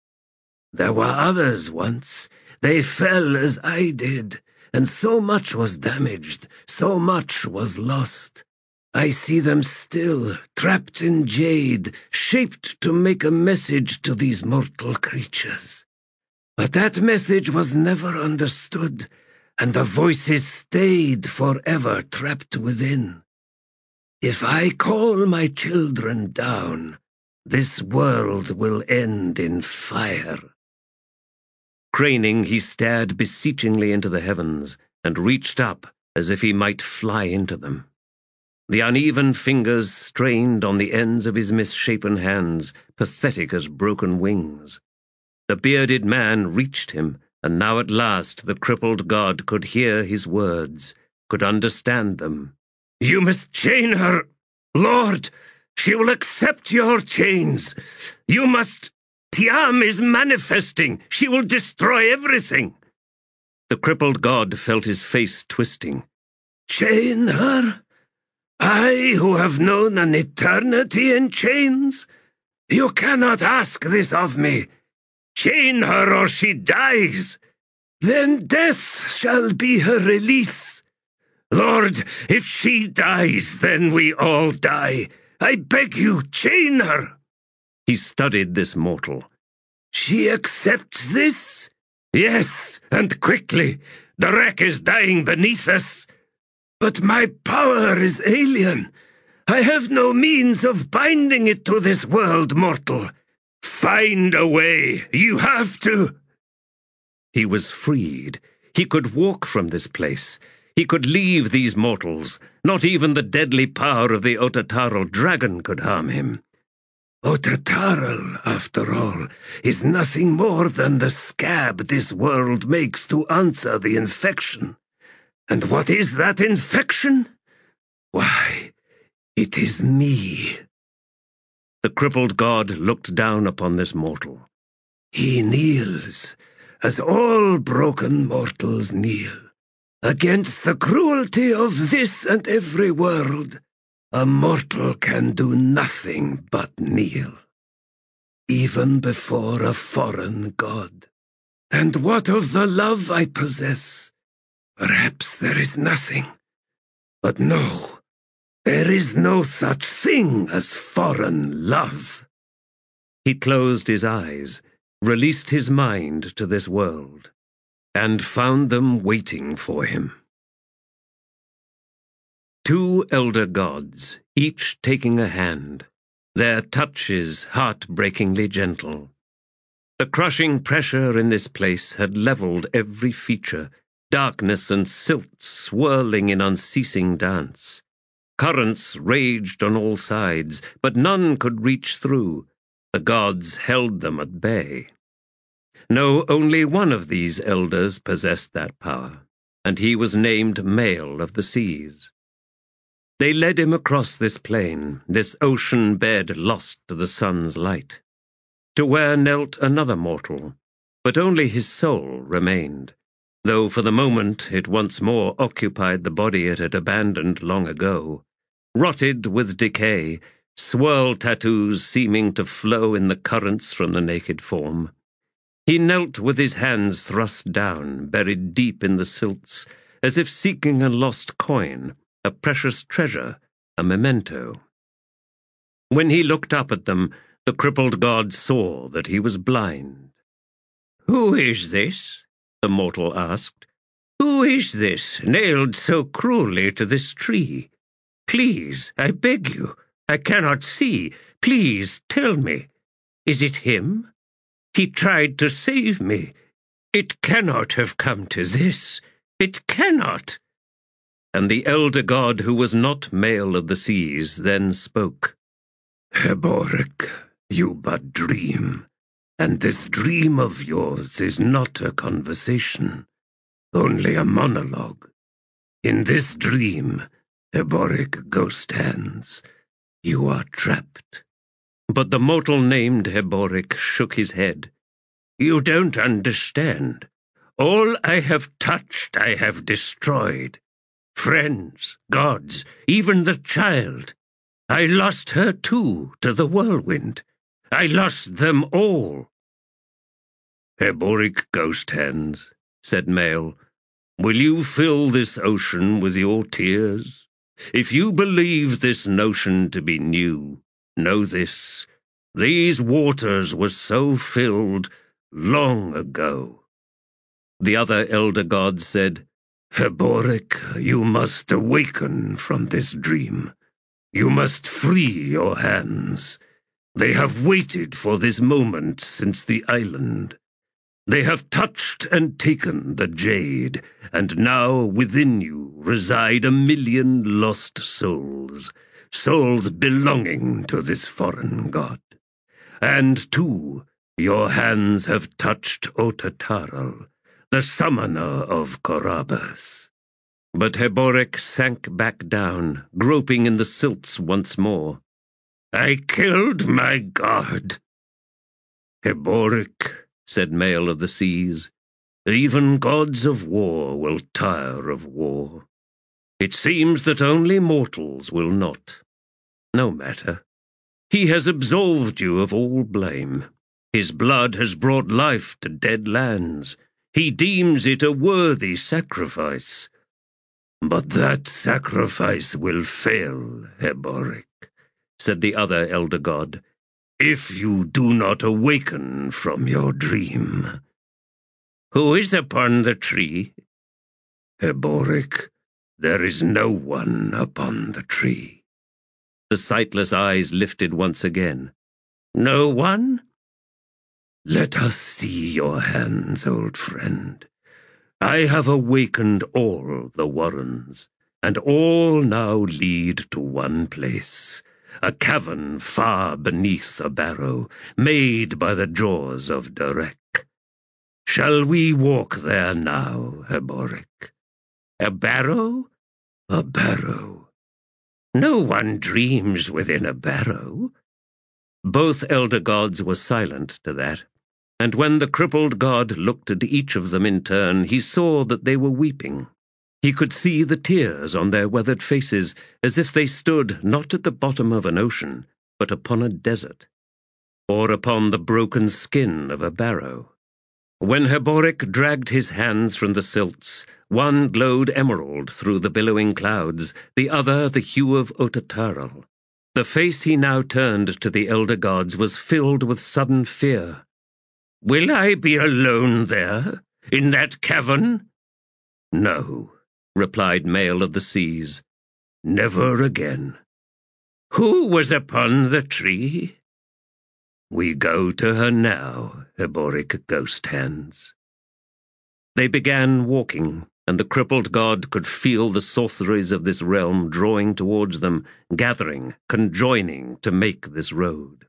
There were others once. They fell as I did, and so much was damaged, so much was lost. I see them still, trapped in jade, shaped to make a message to these mortal creatures. But that message was never understood, and the voices stayed forever trapped within. If I call my children down, this world will end in fire. Craning, he stared beseechingly into the heavens, and reached up as if he might fly into them. The uneven fingers strained on the ends of his misshapen hands, pathetic as broken wings. The bearded man reached him, and now at last the crippled god could hear his words, could understand them. You must chain her, Lord. She will accept your chains. You must... Tiam is manifesting. She will destroy everything. The crippled god felt his face twisting. Chain her? I, who have known an eternity in chains? You cannot ask this of me. Chain her or she dies. Then death shall be her release. Lord, if she dies, then we all die. I beg you, chain her. He studied this mortal. She accepts this? Yes, and quickly. The wreck is dying beneath us. But my power is alien. I have no means of binding it to this world, mortal. Find a way. You have to. He was freed. He could walk from this place. He could leave these mortals. Not even the deadly power of the Otatarl dragon could harm him. Otatarl, after all, is nothing more than the scab this world makes to answer the infection. And what is that infection? Why, it is me. The crippled god looked down upon this mortal. He kneels, as all broken mortals kneel, against the cruelty of this and every world. A mortal can do nothing but kneel, even before a foreign god. And what of the love I possess? Perhaps there is nothing. But no, there is no such thing as foreign love. He closed his eyes, released his mind to this world, and found them waiting for him. Two elder gods, each taking a hand, their touches heart-breakingly gentle. The crushing pressure in this place had leveled every feature, darkness and silt swirling in unceasing dance. Currents raged on all sides, but none could reach through. The gods held them at bay. No, only one of these elders possessed that power, and he was named Male of the Seas. They led him across this plain, this ocean bed lost to the sun's light, to where knelt another mortal, but only his soul remained, though for the moment it once more occupied the body it had abandoned long ago, rotted with decay, swirl tattoos seeming to flow in the currents from the naked form. He knelt with his hands thrust down, buried deep in the silts, as if seeking a lost coin, a precious treasure, a memento. When he looked up at them, the crippled god saw that he was blind. "Who is this?" the mortal asked. "Who is this, nailed so cruelly to this tree? Please, I beg you, I cannot see. Please tell me. Is it him? He tried to save me. It cannot have come to this. It cannot." And the elder god who was not Male of the Seas then spoke. "Heboric, you but dream, and this dream of yours is not a conversation, only a monologue. In this dream, Heboric Ghost Hands, you are trapped." But the mortal named Heboric shook his head. "You don't understand. All I have touched I have destroyed. Friends, gods, even the child. I lost her too to the whirlwind. I lost them all." "Heboric Ghost Hands," said Male, "will you fill this ocean with your tears? If you believe this notion to be new, know this: these waters were so filled long ago." The other elder gods said, "Heboric, you must awaken from this dream. You must free your hands. They have waited for this moment since the island. They have touched and taken the jade, and now within you reside a million lost souls, souls belonging to this foreign god. And, too, your hands have touched Otataral, the summoner of Korabas." But Heboric sank back down, groping in the silts once more. "I killed my god." "Heboric," said Male of the Seas, "even gods of war will tire of war. It seems that only mortals will not. No matter. He has absolved you of all blame. His blood has brought life to dead lands. He deems it a worthy sacrifice. But that sacrifice will fail, Heboric," said the other elder god, "if you do not awaken from your dream." "Who is upon the tree?" "Heboric, there is no one upon the tree." The sightless eyes lifted once again. "No one?" "Let us see your hands, old friend. I have awakened all the Warrens, and all now lead to one place, a cavern far beneath a barrow, made by the jaws of Durek. Shall we walk there now, Heboric?" "A barrow?" "A barrow." "No one dreams within a barrow." Both elder gods were silent to that, and when the crippled god looked at each of them in turn, he saw that they were weeping. He could see the tears on their weathered faces, as if they stood not at the bottom of an ocean, but upon a desert, or upon the broken skin of a barrow. When Heboric dragged his hands from the silts, one glowed emerald through the billowing clouds, the other the hue of Otataral. The face he now turned to the elder gods was filled with sudden fear. "Will I be alone there, in that cavern?" "No," replied Male of the Seas. "Never again." "Who was upon the tree?" "We go to her now, Heboric Ghost Hands." They began walking, and the crippled god could feel the sorceries of this realm drawing towards them, gathering, conjoining to make this road.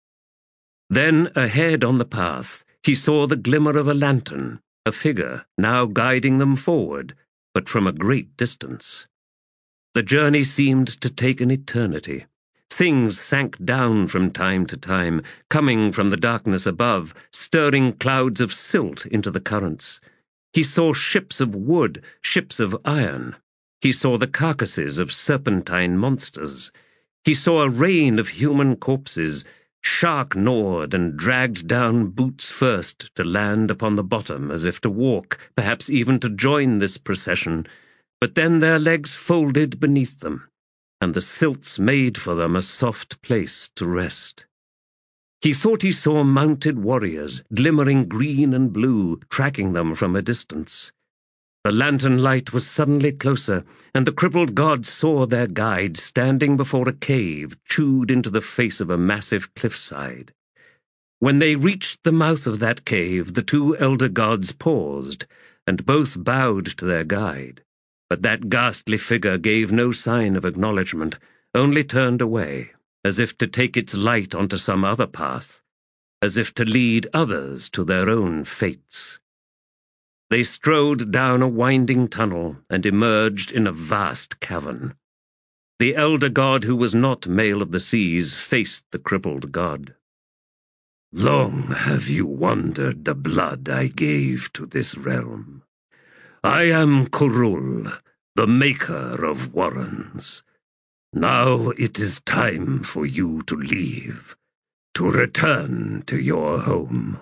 Then, ahead on the path, he saw the glimmer of a lantern, a figure now guiding them forward, but from a great distance. The journey seemed to take an eternity. Things sank down from time to time, coming from the darkness above, stirring clouds of silt into the currents. He saw ships of wood, ships of iron. He saw the carcasses of serpentine monsters. He saw a rain of human corpses, shark-gnawed and dragged down boots first to land upon the bottom as if to walk, perhaps even to join this procession, but then their legs folded beneath them, and the silts made for them a soft place to rest. He thought he saw mounted warriors, glimmering green and blue, tracking them from a distance. The lantern light was suddenly closer, and the crippled gods saw their guide standing before a cave chewed into the face of a massive cliffside. When they reached the mouth of that cave, the two elder gods paused, and both bowed to their guide. But that ghastly figure gave no sign of acknowledgement, only turned away, as if to take its light onto some other path, as if to lead others to their own fates. They strode down a winding tunnel and emerged in a vast cavern. The elder god who was not Male of the Seas faced the crippled god. "Long have you wandered the blood I gave to this realm. I am Kurul, the maker of warrens. Now it is time for you to leave, to return to your home."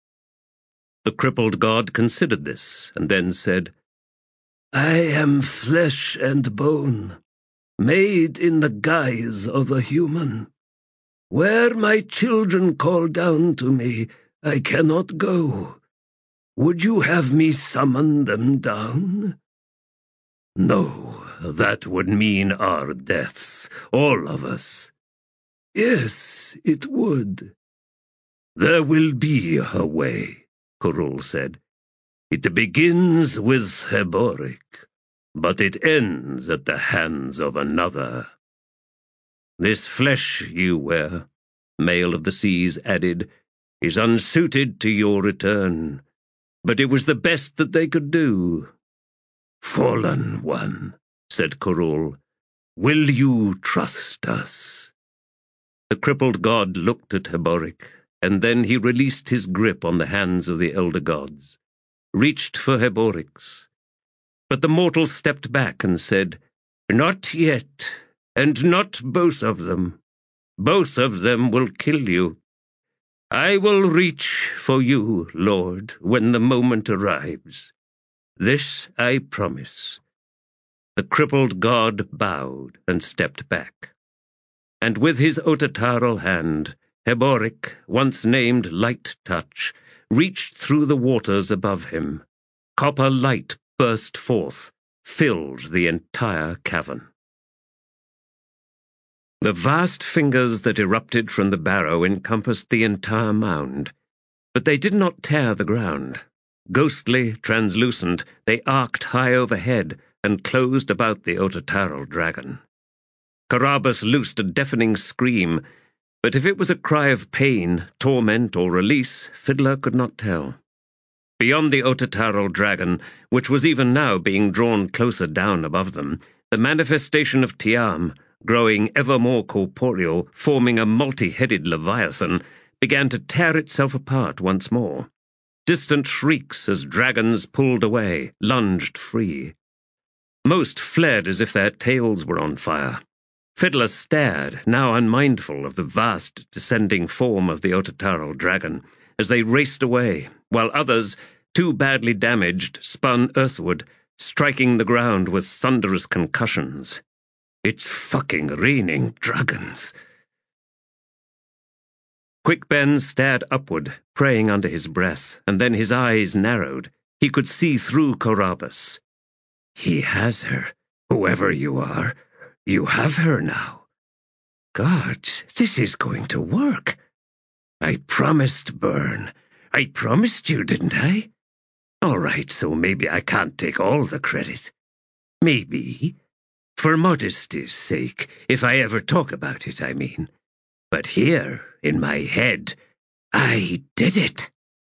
The crippled god considered this, and then said, "I am flesh and bone, made in the guise of a human. Where my children call down to me, I cannot go. Would you have me summon them down?" "No, that would mean our deaths, all of us." "Yes, it would." "There will be a way," Kurul said. "It begins with Heboric, but it ends at the hands of another." "This flesh you wear," Male of the Seas added, "is unsuited to your return, but it was the best that they could do." "Fallen One," said Kurul, "will you trust us?" The crippled god looked at Heboric, and then he released his grip on the hands of the elder gods, reached for Heboric's. But the mortal stepped back and said, "Not yet, and not both of them. Both of them will kill you. I will reach for you, Lord, when the moment arrives. This I promise." The crippled god bowed and stepped back. And with his otataral hand, Heboric, once named Light Touch, reached through the waters above him. Copper light burst forth, filled the entire cavern. The vast fingers that erupted from the barrow encompassed the entire mound, but they did not tear the ground. Ghostly, translucent, they arced high overhead and closed about the otataral dragon. Carabas loosed a deafening scream, but if it was a cry of pain, torment, or release, Fiddler could not tell. Beyond the otataral dragon, which was even now being drawn closer down above them, the manifestation of Tiam, growing ever more corporeal, forming a multi-headed leviathan, began to tear itself apart once more. Distant shrieks as dragons pulled away, lunged free. Most fled as if their tails were on fire. Fiddler stared, now unmindful of the vast descending form of the otataral dragon, as they raced away, while others, too badly damaged, spun earthward, striking the ground with thunderous concussions. "It's fucking raining dragons." Quick Ben stared upward, praying under his breath, and then his eyes narrowed. He could see through Carabas. "He has her, whoever you are. You have her now. God, this is going to work. I promised, Byrne. I promised you, didn't I? All right, so maybe I can't take all the credit. Maybe. For modesty's sake, if I ever talk about it, I mean. But here, in my head, I did it.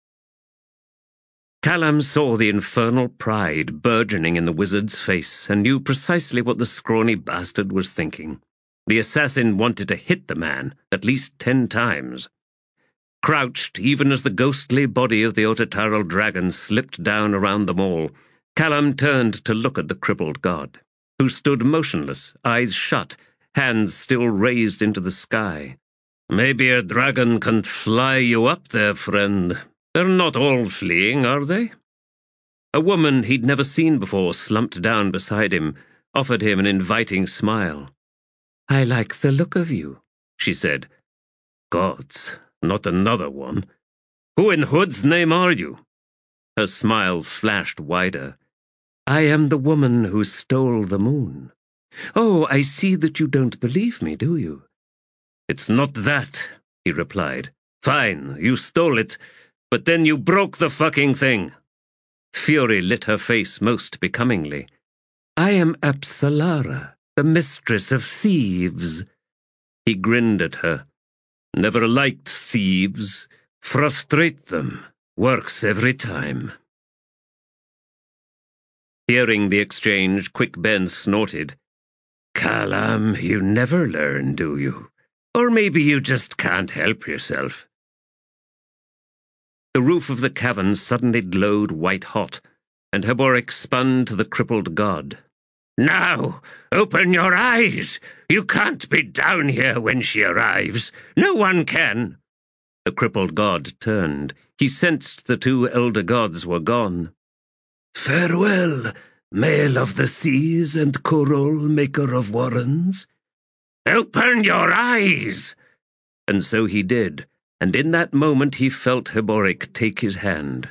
Callum saw the infernal pride burgeoning in the wizard's face and knew precisely what the scrawny bastard was thinking. The assassin wanted to hit the man at least ten times. Crouched, even as the ghostly body of the Otatarl dragon slipped down around them all, Callum turned to look at the crippled god, who stood motionless, eyes shut, hands still raised into the sky. Maybe a dragon can fly you up there, friend. They're not all fleeing, are they? A woman he'd never seen before slumped down beside him, offered him an inviting smile. I like the look of you, she said. Gods, not another one. Who in Hood's name are you? Her smile flashed wider. I am the woman who stole the moon. Oh, I see that you don't believe me, do you? It's not that, he replied. Fine, you stole it, but then you broke the fucking thing. Fury lit her face most becomingly. I am Apsalara, the mistress of thieves. He grinned at her. Never liked thieves. Frustrate them. Works every time. Hearing the exchange, Quick Ben snorted. Callum, you never learn, do you? Or maybe you just can't help yourself. The roof of the cavern suddenly glowed white-hot, and Heboric spun to the crippled god. Now, open your eyes! You can't be down here when she arrives. No one can. The crippled god turned. He sensed the two elder gods were gone. Farewell, male of the seas and Korol, maker of warrens. Open your eyes! And so he did, and in that moment he felt Heboric take his hand.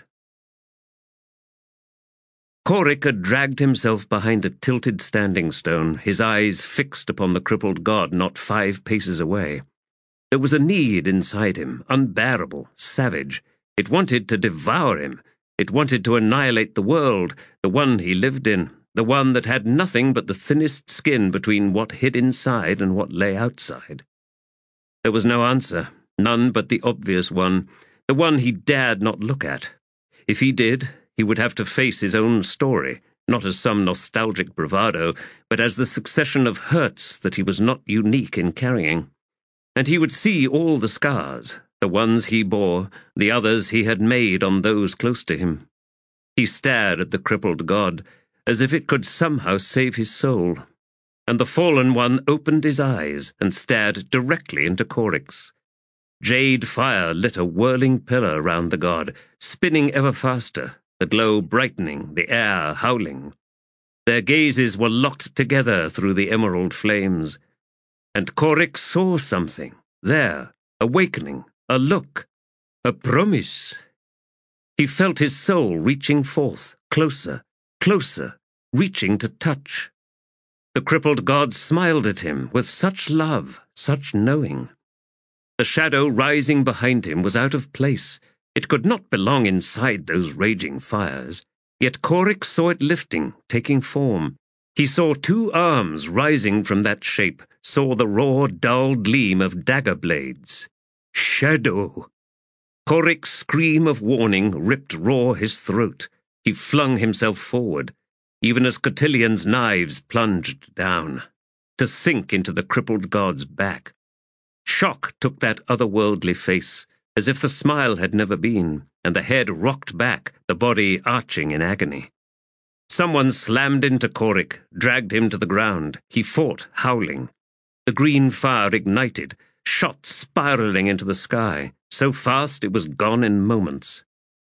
Korik had dragged himself behind a tilted standing stone, his eyes fixed upon the crippled god not five paces away. There was a need inside him, unbearable, savage. It wanted to devour him. It wanted to annihilate the world, the one he lived in, the one that had nothing but the thinnest skin between what hid inside and what lay outside. There was no answer, none but the obvious one, the one he dared not look at. If he did, he would have to face his own story, not as some nostalgic bravado, but as the succession of hurts that he was not unique in carrying. And he would see all the scars, the ones he bore, the others he had made on those close to him. He stared at the crippled god, as if it could somehow save his soul. And the fallen one opened his eyes and stared directly into Korik's. Jade fire lit a whirling pillar round the god, spinning ever faster, the glow brightening, the air howling. Their gazes were locked together through the emerald flames. And Korik saw something, there, awakening, a look, a promise. He felt his soul reaching forth, closer, closer, reaching to touch. The crippled god smiled at him with such love, such knowing. The shadow rising behind him was out of place. It could not belong inside those raging fires. Yet Korik saw it lifting, taking form. He saw two arms rising from that shape, saw the raw, dull gleam of dagger blades. Shadow! Korik's scream of warning ripped raw his throat. He flung himself forward, even as Cotillion's knives plunged down, to sink into the crippled god's back. Shock took that otherworldly face, as if the smile had never been, and the head rocked back, the body arching in agony. Someone slammed into Korik, dragged him to the ground. He fought, howling. The green fire ignited, shot spiraling into the sky, so fast it was gone in moments.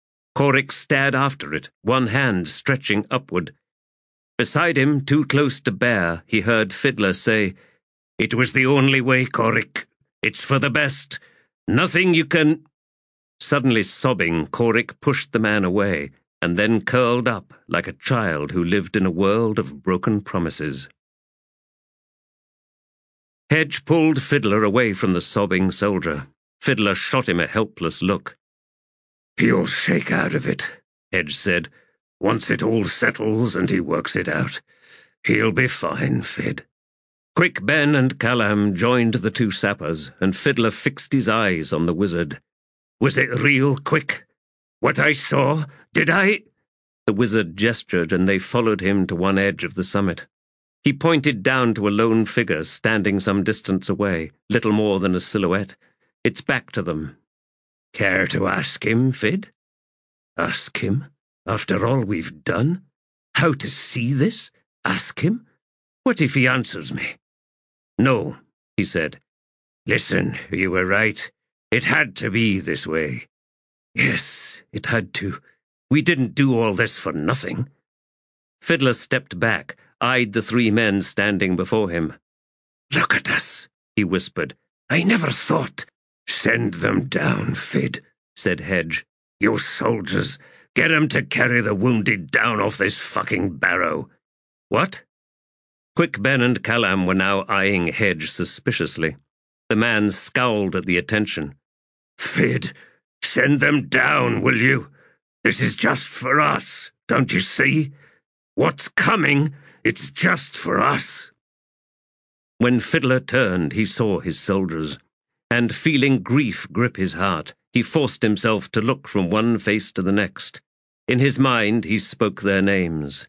Korik stared after it, one hand stretching upward. Beside him, too close to bear, he heard Fiddler say, "It was the only way, Korik. It's for the best. Nothing you can—" Suddenly sobbing, Korik pushed the man away, and then curled up like a child who lived in a world of broken promises. Hedge pulled Fiddler away from the sobbing soldier. Fiddler shot him a helpless look. "You'll shake out of it," Hedge said. "Once it all settles and he works it out, he'll be fine, Fid." Quick Ben and Callum joined the two sappers, and Fiddler fixed his eyes on the wizard. "Was it real, Quick? What I saw? Did I—" The wizard gestured, and they followed him to one edge of the summit. He pointed down to a lone figure standing some distance away, little more than a silhouette, its back to them. "Care to ask him, Fid? Ask him? After all we've done? How to see this? Ask him? What if he answers me?" "No," he said. "Listen, you were right. It had to be this way." "Yes, it had to. We didn't do all this for nothing." Fiddler stepped back, eyed the three men standing before him. "Look at us," he whispered. "I never thought—" "Send them down, Fid," said Hedge. "You soldiers, get 'em to carry the wounded down off this fucking barrow." "What?" Quick Ben and Callum were now eyeing Hedge suspiciously. The man scowled at the attention. "Fid, send them down, will you? This is just for us, don't you see? What's coming, it's just for us." When Fiddler turned, he saw his soldiers, and feeling grief grip his heart, he forced himself to look from one face to the next. In his mind, he spoke their names.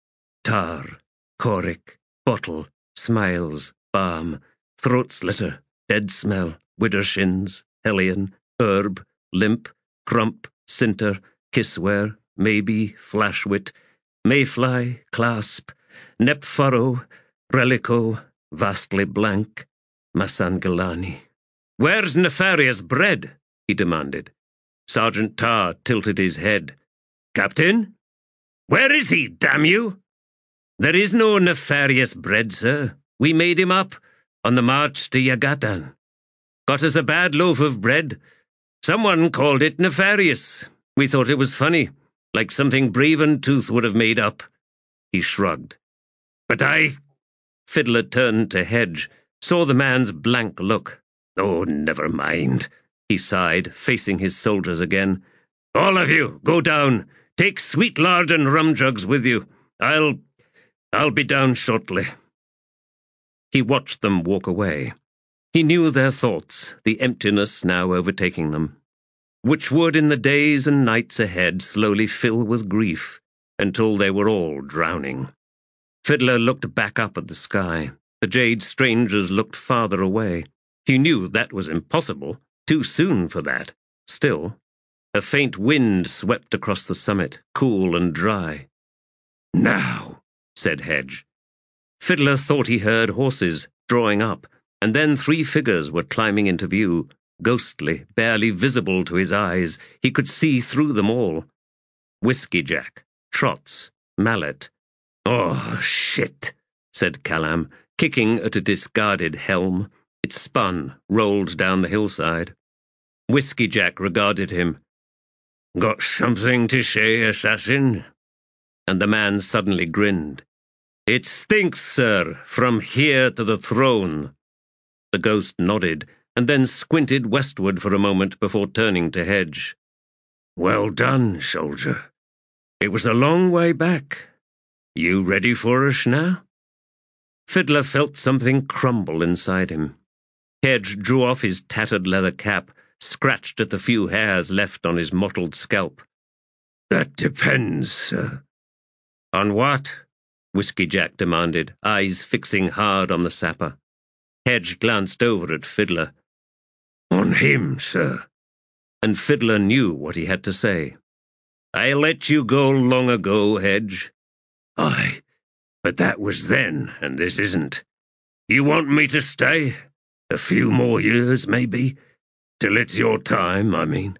Tar, Coric, Bottle, Smiles, Balm, Throat Slitter, Dead Smell, Widdershins, Hellion, Herb, Limp, Crump, Cinter, Kissware, Maybe, Flashwit, Mayfly, Clasp, Nepfurrow, Relico, Vastly Blank, Masangilani. "Where's Nefarious Bread?" he demanded. Sergeant Tar tilted his head. "Captain? Where is he, damn you?" "There is no Nefarious Bread, sir. We made him up on the march to Yagatan. Got us a bad loaf of bread. Someone called it nefarious. We thought it was funny, like something Brave and Tooth would have made up." He shrugged. "But I—" Fiddler turned to Hedge, saw the man's blank look. "Oh, never mind," he sighed, facing his soldiers again. "All of you, go down. Take sweet lard and rum jugs with you. I'll... I'll be down shortly." He watched them walk away. He knew their thoughts, the emptiness now overtaking them, which would in the days and nights ahead slowly fill with grief until they were all drowning. Fiddler looked back up at the sky. The Jade strangers looked farther away. He knew that was impossible, too soon for that. Still, a faint wind swept across the summit, cool and dry. "Now," said Hedge. Fiddler thought he heard horses drawing up, and then three figures were climbing into view, ghostly, barely visible to his eyes. He could see through them all. Whiskey Jack, Trots, Mallet. "Oh, shit," said Callum, kicking at a discarded helm. It spun, rolled down the hillside. Whiskey Jack regarded him. "Got something to say, assassin?" And the man suddenly grinned. "It stinks, sir, from here to the throne." The ghost nodded, and then squinted westward for a moment before turning to Hedge. "Well done, soldier. It was a long way back. You ready for us now?" Fiddler felt something crumble inside him. Hedge drew off his tattered leather cap, scratched at the few hairs left on his mottled scalp. "That depends, sir." "On what?" Whiskey Jack demanded, eyes fixing hard on the sapper. Hedge glanced over at Fiddler. "On him, sir." And Fiddler knew what he had to say. "I let you go long ago, Hedge." "Aye, but that was then, and this isn't. You want me to stay? A few more years, maybe? Till it's your time, I mean."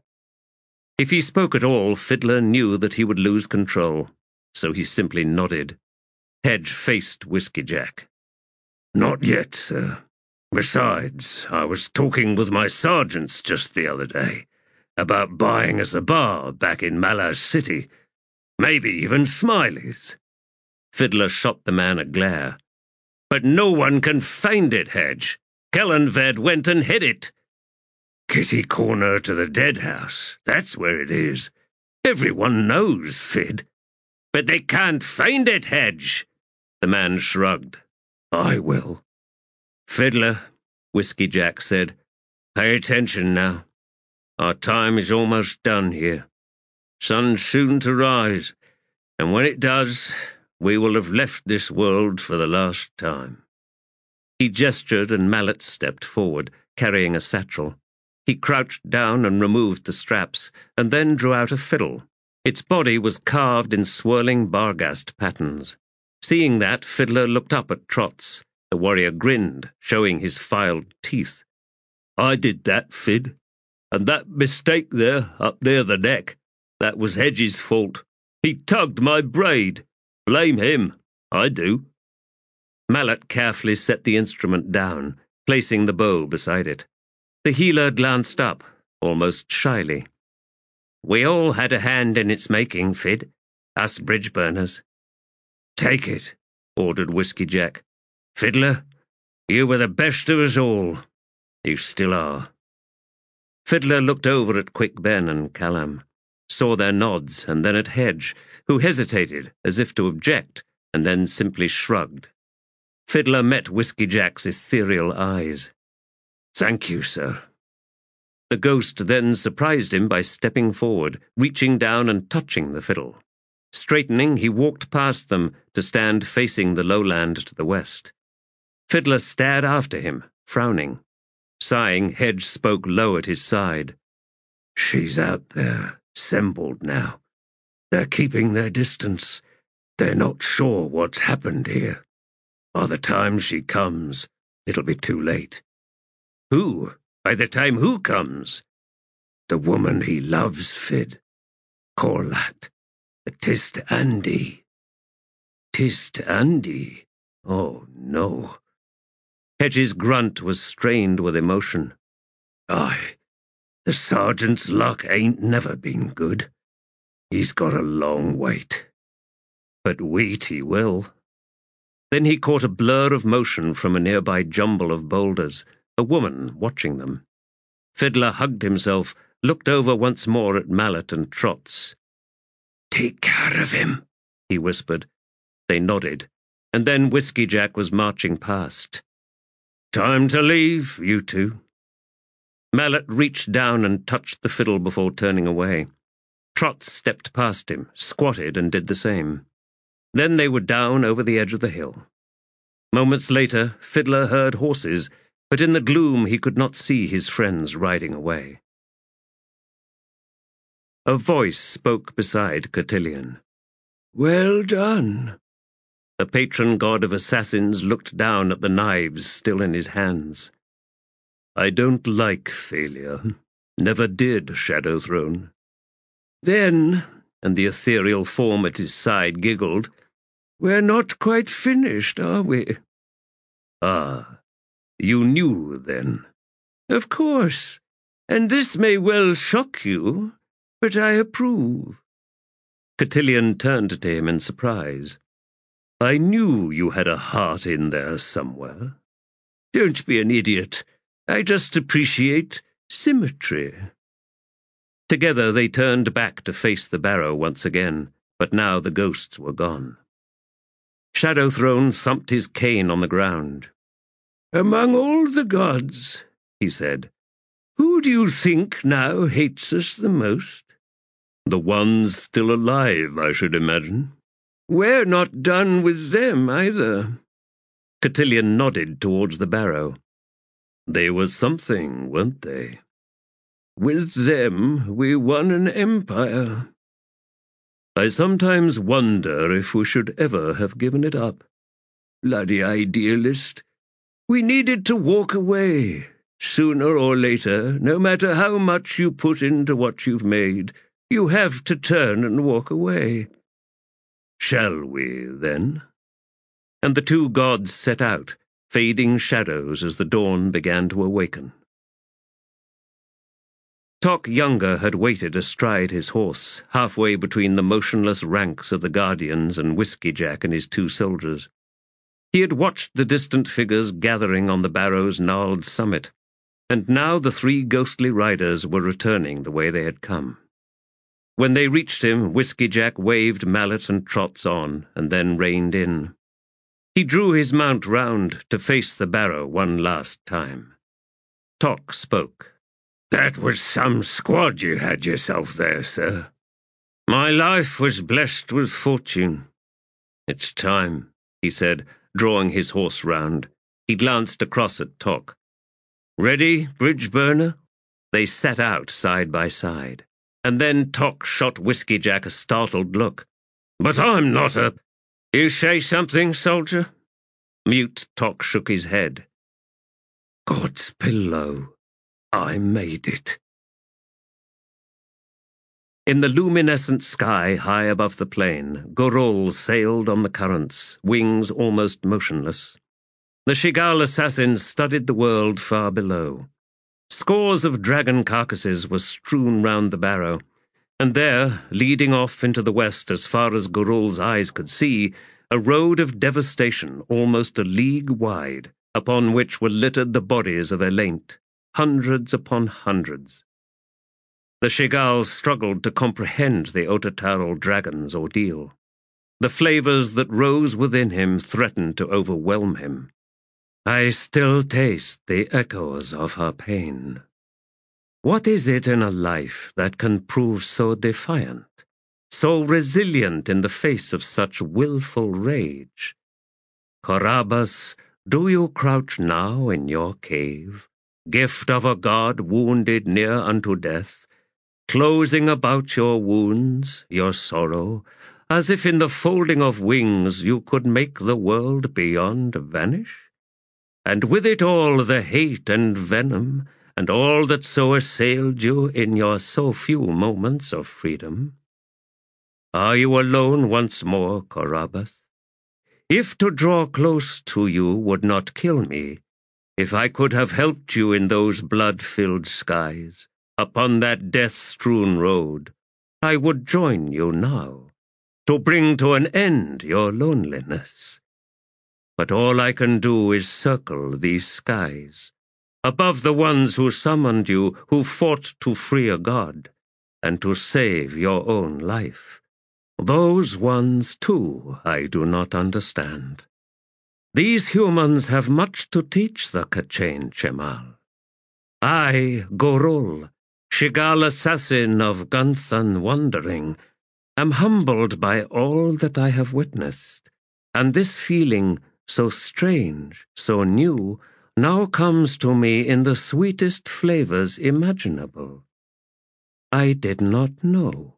If he spoke at all, Fiddler knew that he would lose control, so he simply nodded. Hedge faced Whiskey Jack. "Not yet, sir. Besides, I was talking with my sergeants just the other day about buying us a bar back in Malaz City. Maybe even Smiley's." Fiddler shot the man a glare. "But no one can find it, Hedge. Kellanved went and hid it." "Kitty corner to the dead house. That's where it is. Everyone knows, Fid. But they can't find it, Hedge. The man shrugged. I will. Fiddler, Whiskey Jack said, pay attention now. Our time is almost done here. Sun's soon to rise, and when it does, we will have left this world for the last time. He gestured, and Mallet stepped forward, carrying a satchel. He crouched down and removed the straps, and then drew out a fiddle. Its body was carved in swirling Barghast patterns. Seeing that, Fiddler looked up at Trots. The warrior grinned, showing his filed teeth. I did that, Fid. And that mistake there, up near the neck, that was Hedge's fault. He tugged my braid. Blame him. I do. Mallet carefully set the instrument down, placing the bow beside it. The healer glanced up, almost shyly. We all had a hand in its making, Fid. Us bridge-burners. Take it, ordered Whiskey Jack. Fiddler, you were the best of us all. You still are. Fiddler looked over at Quick Ben and Callum, saw their nods, and then at Hedge, who hesitated as if to object, and then simply shrugged. Fiddler met Whiskey Jack's ethereal eyes. Thank you, sir. The ghost then surprised him by stepping forward, reaching down and touching the fiddle. Straightening, he walked past them to stand facing the lowland to the west. Fiddler stared after him, frowning. Sighing, Hedge spoke low at his side. She's out there, assembled now. They're keeping their distance. They're not sure what's happened here. By the time she comes, it'll be too late. Who? By the time who comes? The woman he loves, Fid. Corlat. The Tist Andy. Tist Andy? Oh, no. Hedge's grunt was strained with emotion. Aye, the sergeant's luck ain't never been good. He's got a long wait. But wait he will. Then he caught a blur of motion from a nearby jumble of boulders, a woman watching them. Fiddler hugged himself, looked over once more at Mallet and Trots. Take care of him, he whispered. They nodded, and then Whiskey Jack was marching past. Time to leave, you two. Mallet reached down and touched the fiddle before turning away. Trots stepped past him, squatted, and did the same. Then they were down over the edge of the hill. Moments later, Fiddler heard horses, but in the gloom he could not see his friends riding away. A voice spoke beside Cotillion. Well done. The patron god of assassins looked down at the knives still in his hands. I don't like failure. Never did, Shadow Throne. Then, and the ethereal form at his side giggled, we're not quite finished, are we? Ah, you knew, then? Of course, and this may well shock you, but I approve. Cotillion turned to him in surprise. I knew you had a heart in there somewhere. Don't be an idiot. I just appreciate symmetry. Together they turned back to face the barrow once again, but now the ghosts were gone. Shadow Throne thumped his cane on the ground. Among all the gods, he said, who do you think now hates us the most? The ones still alive, I should imagine. We're not done with them, either. Cotillion nodded towards the barrow. They were something, weren't they? With them, we won an empire. I sometimes wonder if we should ever have given it up. Bloody idealist. We needed to walk away. Sooner or later, no matter how much you put into what you've made, you have to turn and walk away. Shall we, then? And the two gods set out, fading shadows as the dawn began to awaken. Tok Younger had waited astride his horse, halfway between the motionless ranks of the Guardians and Whiskey Jack and his two soldiers. He had watched the distant figures gathering on the barrow's gnarled summit, and now the three ghostly riders were returning the way they had come. When they reached him, Whiskey Jack waved mallet and trots on, and then reined in. He drew his mount round to face the barrow one last time. Tock spoke. "That was some squad you had yourself there, sir." "My life was blessed with fortune. It's time," he said, drawing his horse round. He glanced across at Tock. "Ready, bridge burner?" They set out side by side, and then Tock shot Whiskey Jack a startled look. "But I'm not a—" "You say something, soldier?" Mute Tock shook his head. "God's pillow. I made it." In the luminescent sky high above the plain, Gorul sailed on the currents, wings almost motionless. The Shigal assassins studied the world far below. Scores of dragon carcasses were strewn round the barrow, and there, leading off into the west as far as Gorul's eyes could see, a road of devastation almost a league wide, upon which were littered the bodies of Elaint, hundreds upon hundreds. The Shigal struggled to comprehend the Ototarl dragon's ordeal. The flavors that rose within him threatened to overwhelm him. I still taste the echoes of her pain. What is it in a life that can prove so defiant, so resilient in the face of such willful rage? Corabas, do you crouch now in your cave, gift of a god wounded near unto death, closing about your wounds, your sorrow, as if in the folding of wings you could make the world beyond vanish? And with it all the hate and venom, and all that so assailed you in your so few moments of freedom? Are you alone once more, Corabas? If to draw close to you would not kill me, if I could have helped you in those blood-filled skies, upon that death-strewn road, I would join you now, to bring to an end your loneliness. But all I can do is circle these skies, above the ones who summoned you, who fought to free a god, and to save your own life. Those ones, too, I do not understand. These humans have much to teach the Khachain Chemal. I, Gorul, Shigal assassin of Gunthan Wandering, am humbled by all that I have witnessed, and this feeling, so strange, so new, now comes to me in the sweetest flavors imaginable. I did not know.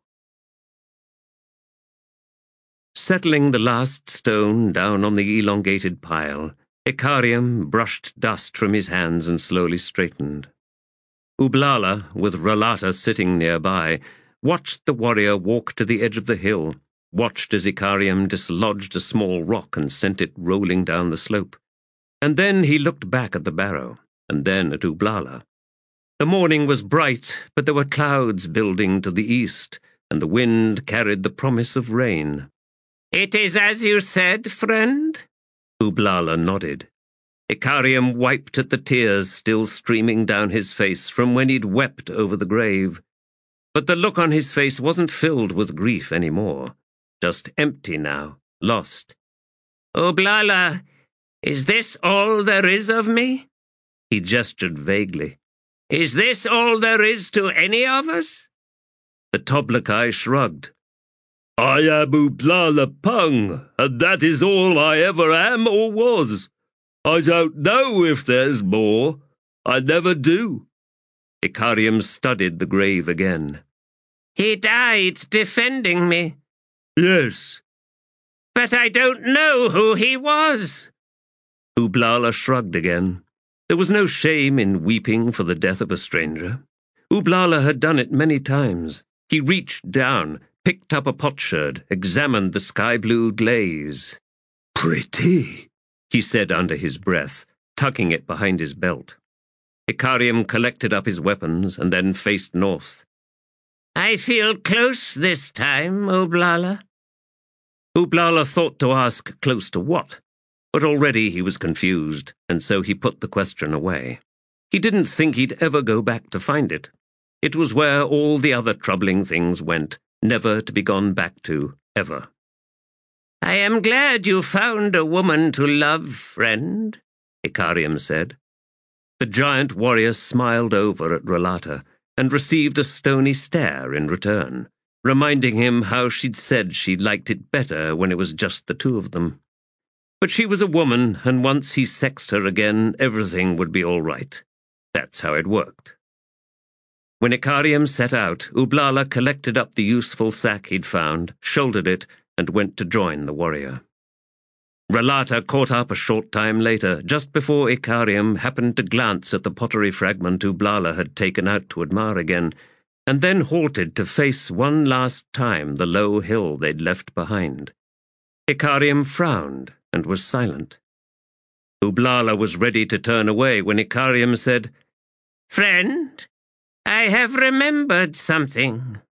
Settling the last stone down on the elongated pile, Ikariam brushed dust from his hands and slowly straightened. Ublala, with Ralata sitting nearby, watched the warrior walk to the edge of the hill, watched as Ikariam dislodged a small rock and sent it rolling down the slope. And then he looked back at the barrow, and then at Ublala. The morning was bright, but there were clouds building to the east, and the wind carried the promise of rain. "It is as you said, friend?" Ublala nodded. Ikariam wiped at the tears still streaming down his face from when he'd wept over the grave. But the look on his face wasn't filled with grief any more. Just empty now, lost. "Ublala, is this all there is of me?" He gestured vaguely. "Is this all there is to any of us?" The Toblakai shrugged. "I am Ublala Pung, and that is all I ever am or was. I don't know if there's more. I never do." Ikariam studied the grave again. "He died defending me." "Yes." "But I don't know who he was." Ublala shrugged again. There was no shame in weeping for the death of a stranger. Ublala had done it many times. He reached down, picked up a potsherd, examined the sky-blue glaze. "Pretty," he said under his breath, tucking it behind his belt. Ikariam collected up his weapons and then faced north. "I feel close this time, Ublala." Ublala thought to ask close to what, but already he was confused, and so he put the question away. He didn't think he'd ever go back to find it. It was where all the other troubling things went, never to be gone back to, ever. "I am glad you found a woman to love, friend," Icarium said. The giant warrior smiled over at Rolata and received a stony stare in return, reminding him how she'd said she liked it better when it was just the two of them. But she was a woman, and once he sexed her again, everything would be all right. That's how it worked. When Icarium set out, Ublala collected up the useful sack he'd found, shouldered it, and went to join the warrior. Rolata caught up a short time later, just before Icarium happened to glance at the pottery fragment Ublala had taken out to admire again, and then halted to face one last time the low hill they'd left behind. Icarium frowned and was silent. Ublala was ready to turn away when Icarium said, "Friend, I have remembered something."